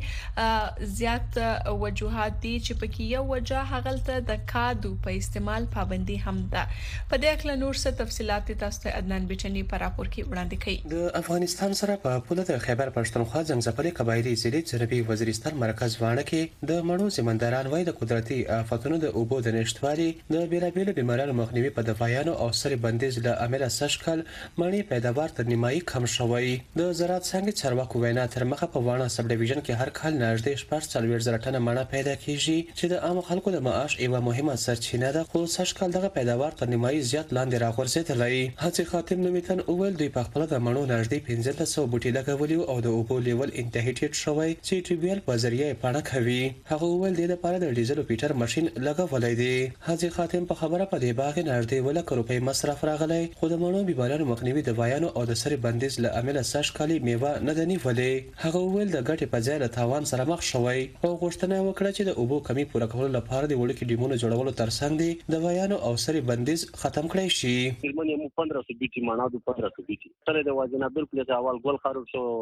کمی زیات وجوهات دي چې پکې یو وجه اغلطه د کادو په استعمال پابندي هم ده. په دې اړه نور څه تفصيلات تاسو ته عدنان بچنی په راپور کې وړاندې کړي. د افغانستان سره په پوله د خیبر پښتونخوا زنګزپلې قبایلی ضلع جنوبي وزیرستان مرکز وانه کې د مړو زمندران وای د قدرتي آفتونو د اوبو د نشټوالي د بیلابیلو بیماریانو مخنیوي په دفاعیانو او سری بندیز له امله سشکل مڼې پیداوار تر نیمایي کم شوی. د زراعت څنګه چارواکو وینا تر مخه په وانه سب ډیویژن کې هر کال نږدې 14 ټنه مڼه پیدا کیږي چې د عام خلکو د معاش یوه مهمه سرچینه ده، خو سشکل دغه پیداوار تر نیمایي زیات لاندې راغورځېدلی. حاجی خاتم نومیتن اول دوی په خپل د مڼو نږدې 1500 بوټي لګولي او د اوبو لیول انتهایی ټیټ شوی چې ټریبیل په ذریعہ پاڼه کوي. هغه ول د لپاره د ډیزل پیټر ماشين لګولای دی. حاجی خاتم په خبره په دې باغ نږدې ولکه روپۍ مصرف راغلی، خو د مڼو بیماریانو مخنیوي د وایانو او د سری بندیز له امله سشکالي میوه نه دني ولې. هغه ول د ګټې په ځای له تاوان سره مخ شوی او غوښتنه وکړه چې د اوبو کمی پوره کولو لپاره د وړوکي ډیمونو جوړولو ترڅنګ دی د وایانو او سری بندیز ختم کړی شي. من مو 1500 بیٹی مانا دو 1500 بیٹی سره د وازنه بالکل د اول ګل خارج شو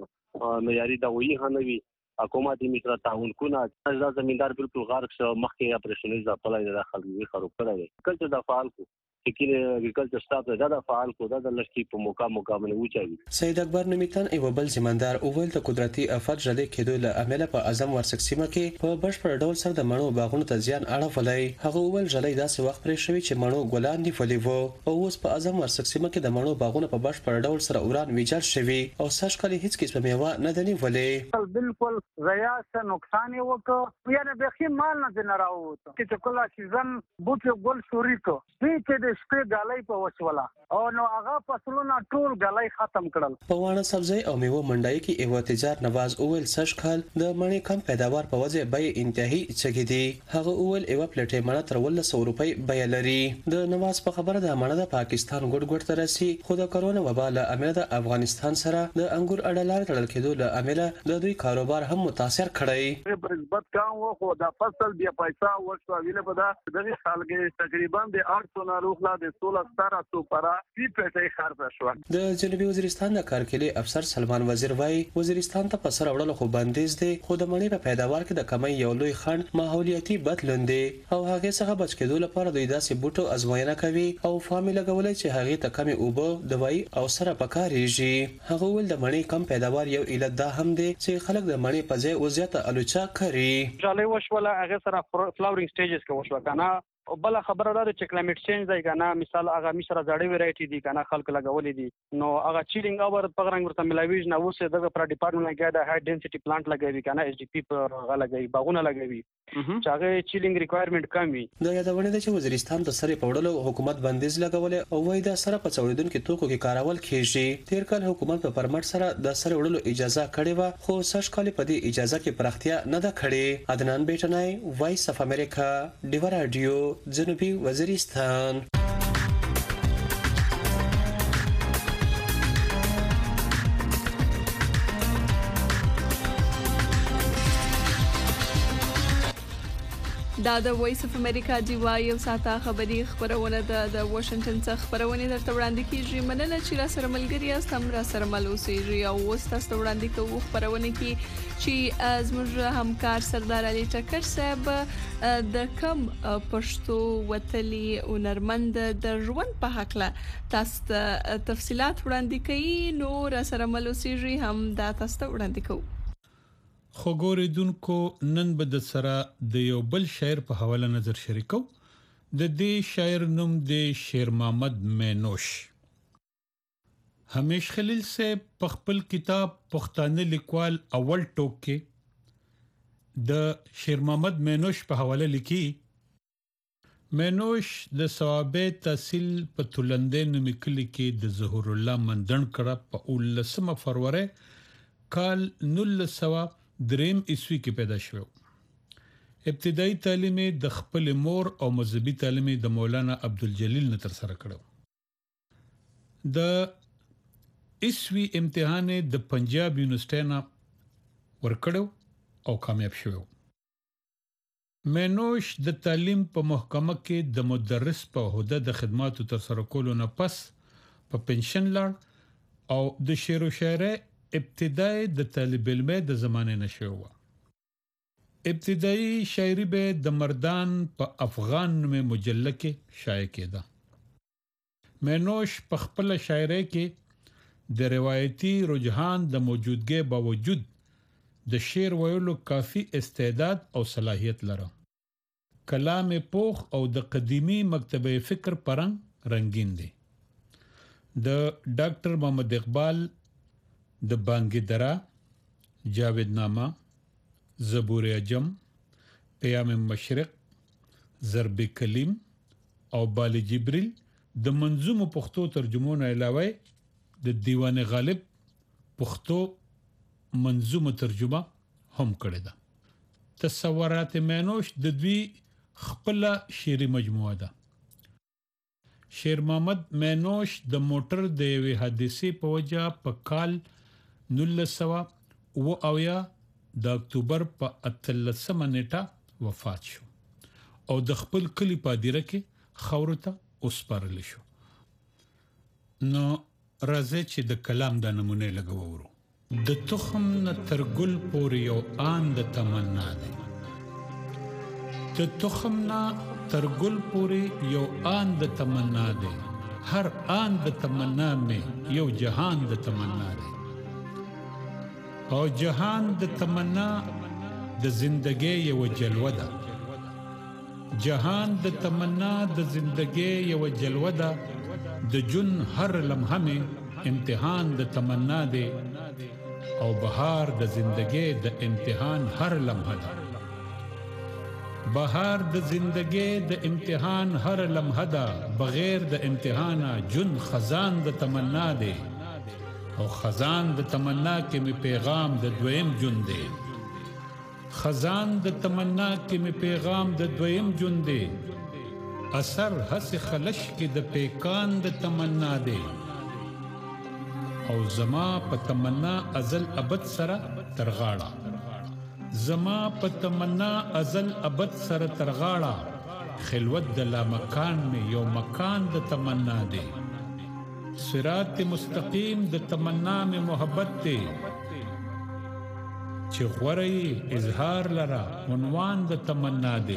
معیاري دوايي هنوي حکومت میتر تعاون کنه از زمیندار بالکل غرق شو مخکې اپریشنیز خپل د خلکو خراب کړی کله د فعال کو چې اګریکلچر سټاف دا فعال کو دا د لشتي په موقع باندې وچوي. سید اکبر نومیتن یو بل زمیندار اول د قدرتي افات جلې کېدو له امله په اعظم ورسک سیمه کې په بشپړ ډول سره د مڼو باغونو ته زیان اړولای. هغه اول جلې داسې وخت پرې شوی چې مڼو ګلان دی فلی وو او اوس په اعظم ورسک سیمه کې د مڼو باغونو په بشپړ ډول سره اوران ویجاړ شوی او سشکلي هیڅ کیسه میوه نه دني ولې. بالکل زیا څه نقصان وکړ یعنی به خې مال نه راووت چې کله سیزن بوټ ګل شوري کو چې د شپې غالۍ په وسوله او نو هغه فصلونه ټول غالۍ ختم کړل. په وانه سبزی او میوه منډای کې ایو تجار نواز اول سشکل د مڼې کم پیداوار په وجه به انتهایی چګیدي. هغه اول ایو پلیټه مڼه تر 100 روپۍ بیه لري. د نواز په خبره د مڼه د پاکستان ګډ ته رسي، خو د کرونا وبا له امله د افغانستان سره د انګور اډلار تړل کېدو له امله د دوی کاروبار هم متاثر کړی. نسبت کم و خو د فصل بیا پیسې ورسو ویله په دغه سال کې تقریبا د 800 ناروغلا د 1600 پرا پی پیسې خرڅ شو. د جنوبي وزیرستان د کارکلي افسر سلمان وزیر وای وزیرستان ته په سر وړلو خو بندیز دی، خو د مڼې په پیداوار کې د کمی یو لوی خنډ ماحولیاتي بدلون دی او هغه څخه بچ کېدو لپاره دوی داسې بوټو ازموینه کوي او فارمي لګولای چې هغه ته کمی اوبه دوايي او سره پکاريږي. هغه ول د مڼې کم پیداوار یو علت دا هم دی چې خلک د مڼې په ځای وزیاته الوچا کوي. جالي وشوله هغه سره فلاورینګ سټیجز کې وشو کنه او بل خبره ده چې کلایمټ چینج دی کنه، مثال هغه مشره زړې ویرایټي دي کنه خلک لګولې دي نو هغه چیلینګ اور په رنګ ورته ملاویج نه وسه دغه پر ډپارټمنټ کې دا های ډنسټي پلانټ لګوي کنه ایچ ډي پی په غلګي باغونه لګوي چې هغه چیلینګ ریکوایرمنت کمی. د یادونه ده چې وزیرستان د سره پوړلو حکومت بندیز لګولې او وای دا سره په څوړیدونکو توکو کې کارول کیږي. تیر کال حکومت په پرمټ سره د سره وړلو اجازه کړې و، خو سشکالي په دې اجازه کې پراختیا نه ده کړې. عدنان بیٹنای وایس اف امریکا ډیو رادیو جنوبي وزیرستان. دا د وایس اف امریکا دی وایو ساته خبري خبرونه د واشنگټن څخه خبرونه درته وړاندې کیږي. مننه چې را سره ملګری یاست، هم را سره ملوسیږي او اوس تاسو وړاندې کوو خبرونه کې چې زموږ همکار سردار علي ټکر صاحب د کم پښتو وتلي هنرمند د ژوند په حق له تاسو تفصيلات وړاندې کوي. نو را سره ملوسیږي هم دا تاسو وړاندې کوو. خو ګوریدونکو نن به د سره د یو بل شاعر په حواله نظر شریکو. د دې شاعر نوم د شیر محمد مینوش. همیش خلیل صاحب په خپل کتاب پښتانه لیکوال اول ټوک کې د شیر محمد مینوش په حواله لیکي مینوش د ثوابه تحصیل په تولندې نومکلي کې د ظهور الله مندن کړه په 19 فروری کال 1900 دریم عیسوي کې پیدا شو. ابتدایي تعلیم د خپل مور او مذهبي تعلیم د مولانا عبدالجلیل نه تر سره کړو. د عیسوي امتحان د پنجاب یونیورسيټي نه ورکړو او کامیاب شو. مینوش د تعلیم په محکمه کې د مدرس په عہده د خدماتو تر سره کولو نه پس په پنشن لاړ او د شعر و شاعرۍ ابتدای د طالب علم د زمانه نشو. ابتدایي شاعري به د مردان په افغان نومه مجله کې شایع کېده. مینوش په خپل شاعرۍ کې د روایتي رجحان د موجودګۍ باوجود د شعر ویلو کافي استعداد او صلاحیت لري. کلام پوخ او د قدیمی مکتبه فکر پرنګ رنگین دي. د ډاکټر محمد اقبال د بانګی درا، جاوید نامه، زبور عجم، پیام مشرق، ضرب کلیم او بال جبریل د منظوم پښتو ترجمون علاوه د دیوان غالب پښتو منظومه ترجمه هم کړې ده. تصورات مینوش د دوی خپل شعري مجموعه ده. شیر محمد مینوش د موټر د یوې حادثې په وجه په کال 1900 د اکتوبر په 18 نیټه وفات شو او د خپل کلی په دیره کې خاورو ته وسپارل شو. نو راځي چې د کلام د نمونه لګورو. د تخم نه تر ګل پورې یو آن د تمنا دی. د تخم نه تر ګل پورې یو آن د تمنا دی. هر آن د تمنا مې یو جهان د تمنا دی. او جهان د تمنا د زندګۍ یو جلوه ده. جهان د تمنا د زندګۍ یو جلوه ده. د جون هر لمحه مې امتحان د تمنا دی. او بهار د زندګۍ د امتحان هر لمحه ده. بهار د زندګۍ د امتحان هر لمحه ده. بغیر د امتحانه جون خزان د تمنا دی. او خزان د تمنا کې می پیغام د دویم جون دی. خزان د تمنا کې می پیغام د دویم جون دی. اثر حس خلش کې د پیکان د تمنا دی. او زما په تمنا ازل ابد سره ترغاړه. زما په تمنا ازل ابد سره ترغاړه. خلوت د لا مکان می یو مکان د تمنا دی. صراط مستقیم د تمنا میں محبت تے. چې غوړی اظهار لرا عنوان د تمنا دی.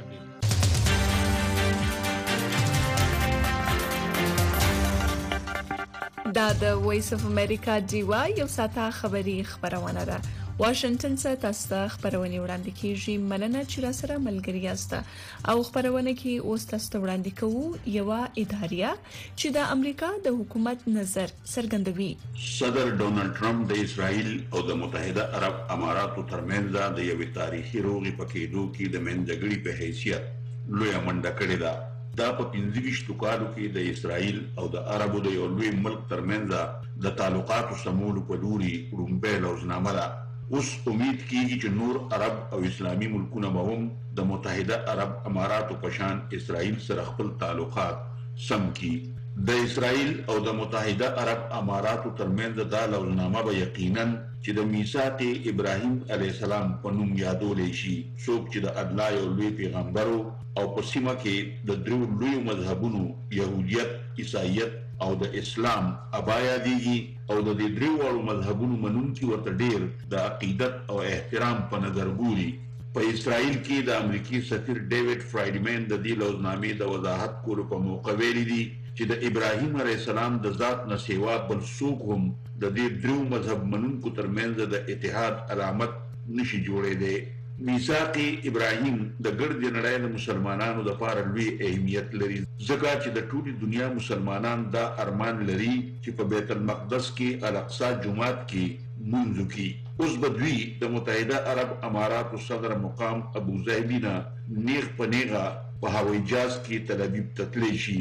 دا د وایس اف امریکا دیوا یو ساته خبری خبرونه ده. واشنگټن څخه تاسو ته خبرونه وړاندې کیږي. مننه چې را سره ملګری یاست. او خبرونه کې اوس تاسو ته وړاندې کوو یو اداریه چې د امریکا د حکومت نظر څرګندوي. صدر ډونالد ټرمپ د اسرائیل او د متحده عرب اماراتو ترمنځ د یو تاریخي روغي پکېدو کې د منځګړي په حیثیت لوی منډه کړې ده. دا په 25 کالو کې د اسرائیل او د عربو د یو لوی ملک ترمنځ د تعلقاتو سمول په لوري رومبه لوزنامه ده. اوس امید کیږي چې نور عرب او اسلامي ملکونه به هم د متحده عرب اماراتو په شان اسرائیل سره خپل تعلقات سم کړي. د اسرائیل او د متحده عرب اماراتو ترمنځ دا لوزنامه به یقینا چې د میثاق ابراهیم علیه السلام په نوم یادولې شي. څوک چې د الله یو لوی پیغمبرو او په سیمه کې د درو لوی مذهبونو یهودیت، عیسایت او د اسلام ابایا دیږي او د دې درو مذهبونو منونکي ورته ډیر د عقیدت او احترام په نظر ګوري. په اسرائیل کې د امریکای سفیر ډیوډ فرایډمن د دې لوزنامې د وضاحت کولو په موقع ویلي دي چې د ابراهیم علیه السلام د ذات نه سیوا بل څوک هم د دې درو مذهب منونکو ترمنځ د اتحاد علامت نشي جوړېدی. میثاق ابراهیم د ګرد نړۍ د مسلمانانو لپاره لوی اهمیت لري ځکه چې د ټولي دنیا مسلمانان دا ارمان لري چې په بیت المقدس کې الاقصی جومات کې مونږ وکړي. اوس به دوی د متحده عرب اماراتو صدر مقام ابو ظبي نه نیغ په نیغه په هوایي جهاز کې تل ابیب تتلی شي.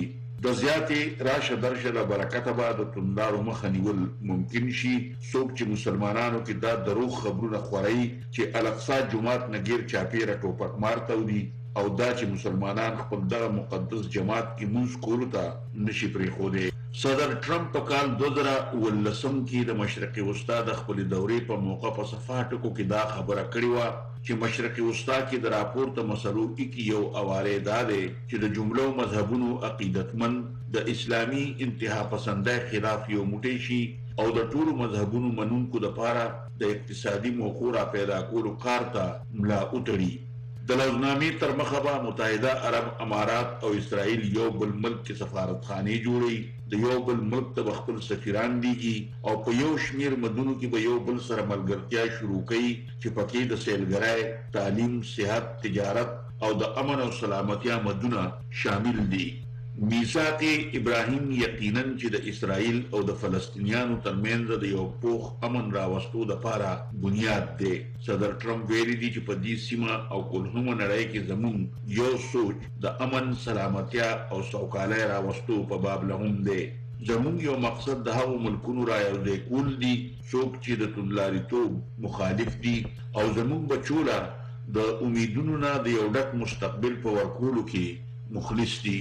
د زیاتې راشه درشه له برکته به د توندارو مخه نیول ممکن شي. څوک چې مسلمانانو کې دا دروغ خبرونه خوري چې الاقصی جماعت نه غیر چاپیره ټوپک مار تودي او دا چې مسلمانان خپل دغه مقدس جماعت کې منځ کولو ته نشي پرېښودی. صدر ټرمپ په کال 2019 کې د مشرقي وسطا د خپل دورې په موقع په صفحاتو کې دا خبره کړې و چې مشرقي وسطا کې د راپورته مسلو کې یو اواره ده چې د جملو مذهبونو عقیدتمن د اسلامي انتها پسندۍ خلاف یو موټی شي او د ټولو مذهبونو منونکو لپاره د اقتصادي موخو را پیدا کولو کار ته ملا وتړي. د لوزنامې تر مخه به متحده عرب امارات او اسرائیل یو بل ملک کې سفارتخانې جوړي، د یو بل ملک ته خپل سفیران دیږي او په یو شمیر مدنو کې به یو بل سره ملګرتیا شروع کړي چې پکې د سیلګرۍ، تعلیم، صحت، تجارت او د امن او سلامتیا مدونه شامل دي. میثاق ابراهیم یقینا چې د اسرائیل او د فلسطینیانو ترمنځ د یو پوخ امن راوستو لپاره بنیاد دی. صدر ټرمپ ویلي دی چې په دې سیمه او کلهمه نړۍ کې زموږ یو سوچ د امن، سلامتیا او سوکالۍ راوستو په باب لهم دی. زموږ یو مقصد د هغو ملکونو را یوځای کول دي څوک چې د توندلاریتوب مخالف دي او زموږ بچوله د امیدونو نه د یو ډک مستقبل په ورکولو کې مخلص دي.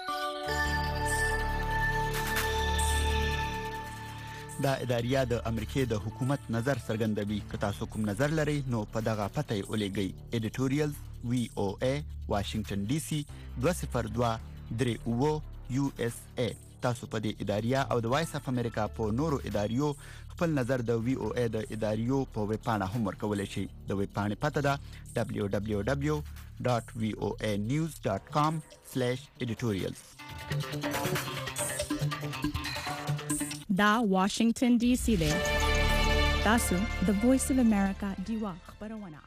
دا اداریه د امریکای د حکومت نظر څرګندوي. که تاسو کوم نظر لرئ نو په دغه پته یې ولېږئ. ایډیټوریال VOA واشنگټن ډي سي 20238 USA. تاسو په دې اداریه او د وایس اف امریکا په نورو اداریو خپل نظر د VOA د اداریو په ویب پاڼه هم ورکولی شئ. د ویب پاڼې پته ده www.voanews.com/editorials. دا واشنگټن ډي سي دی. تاسو د وایس اف امریکا دیوا خبرونه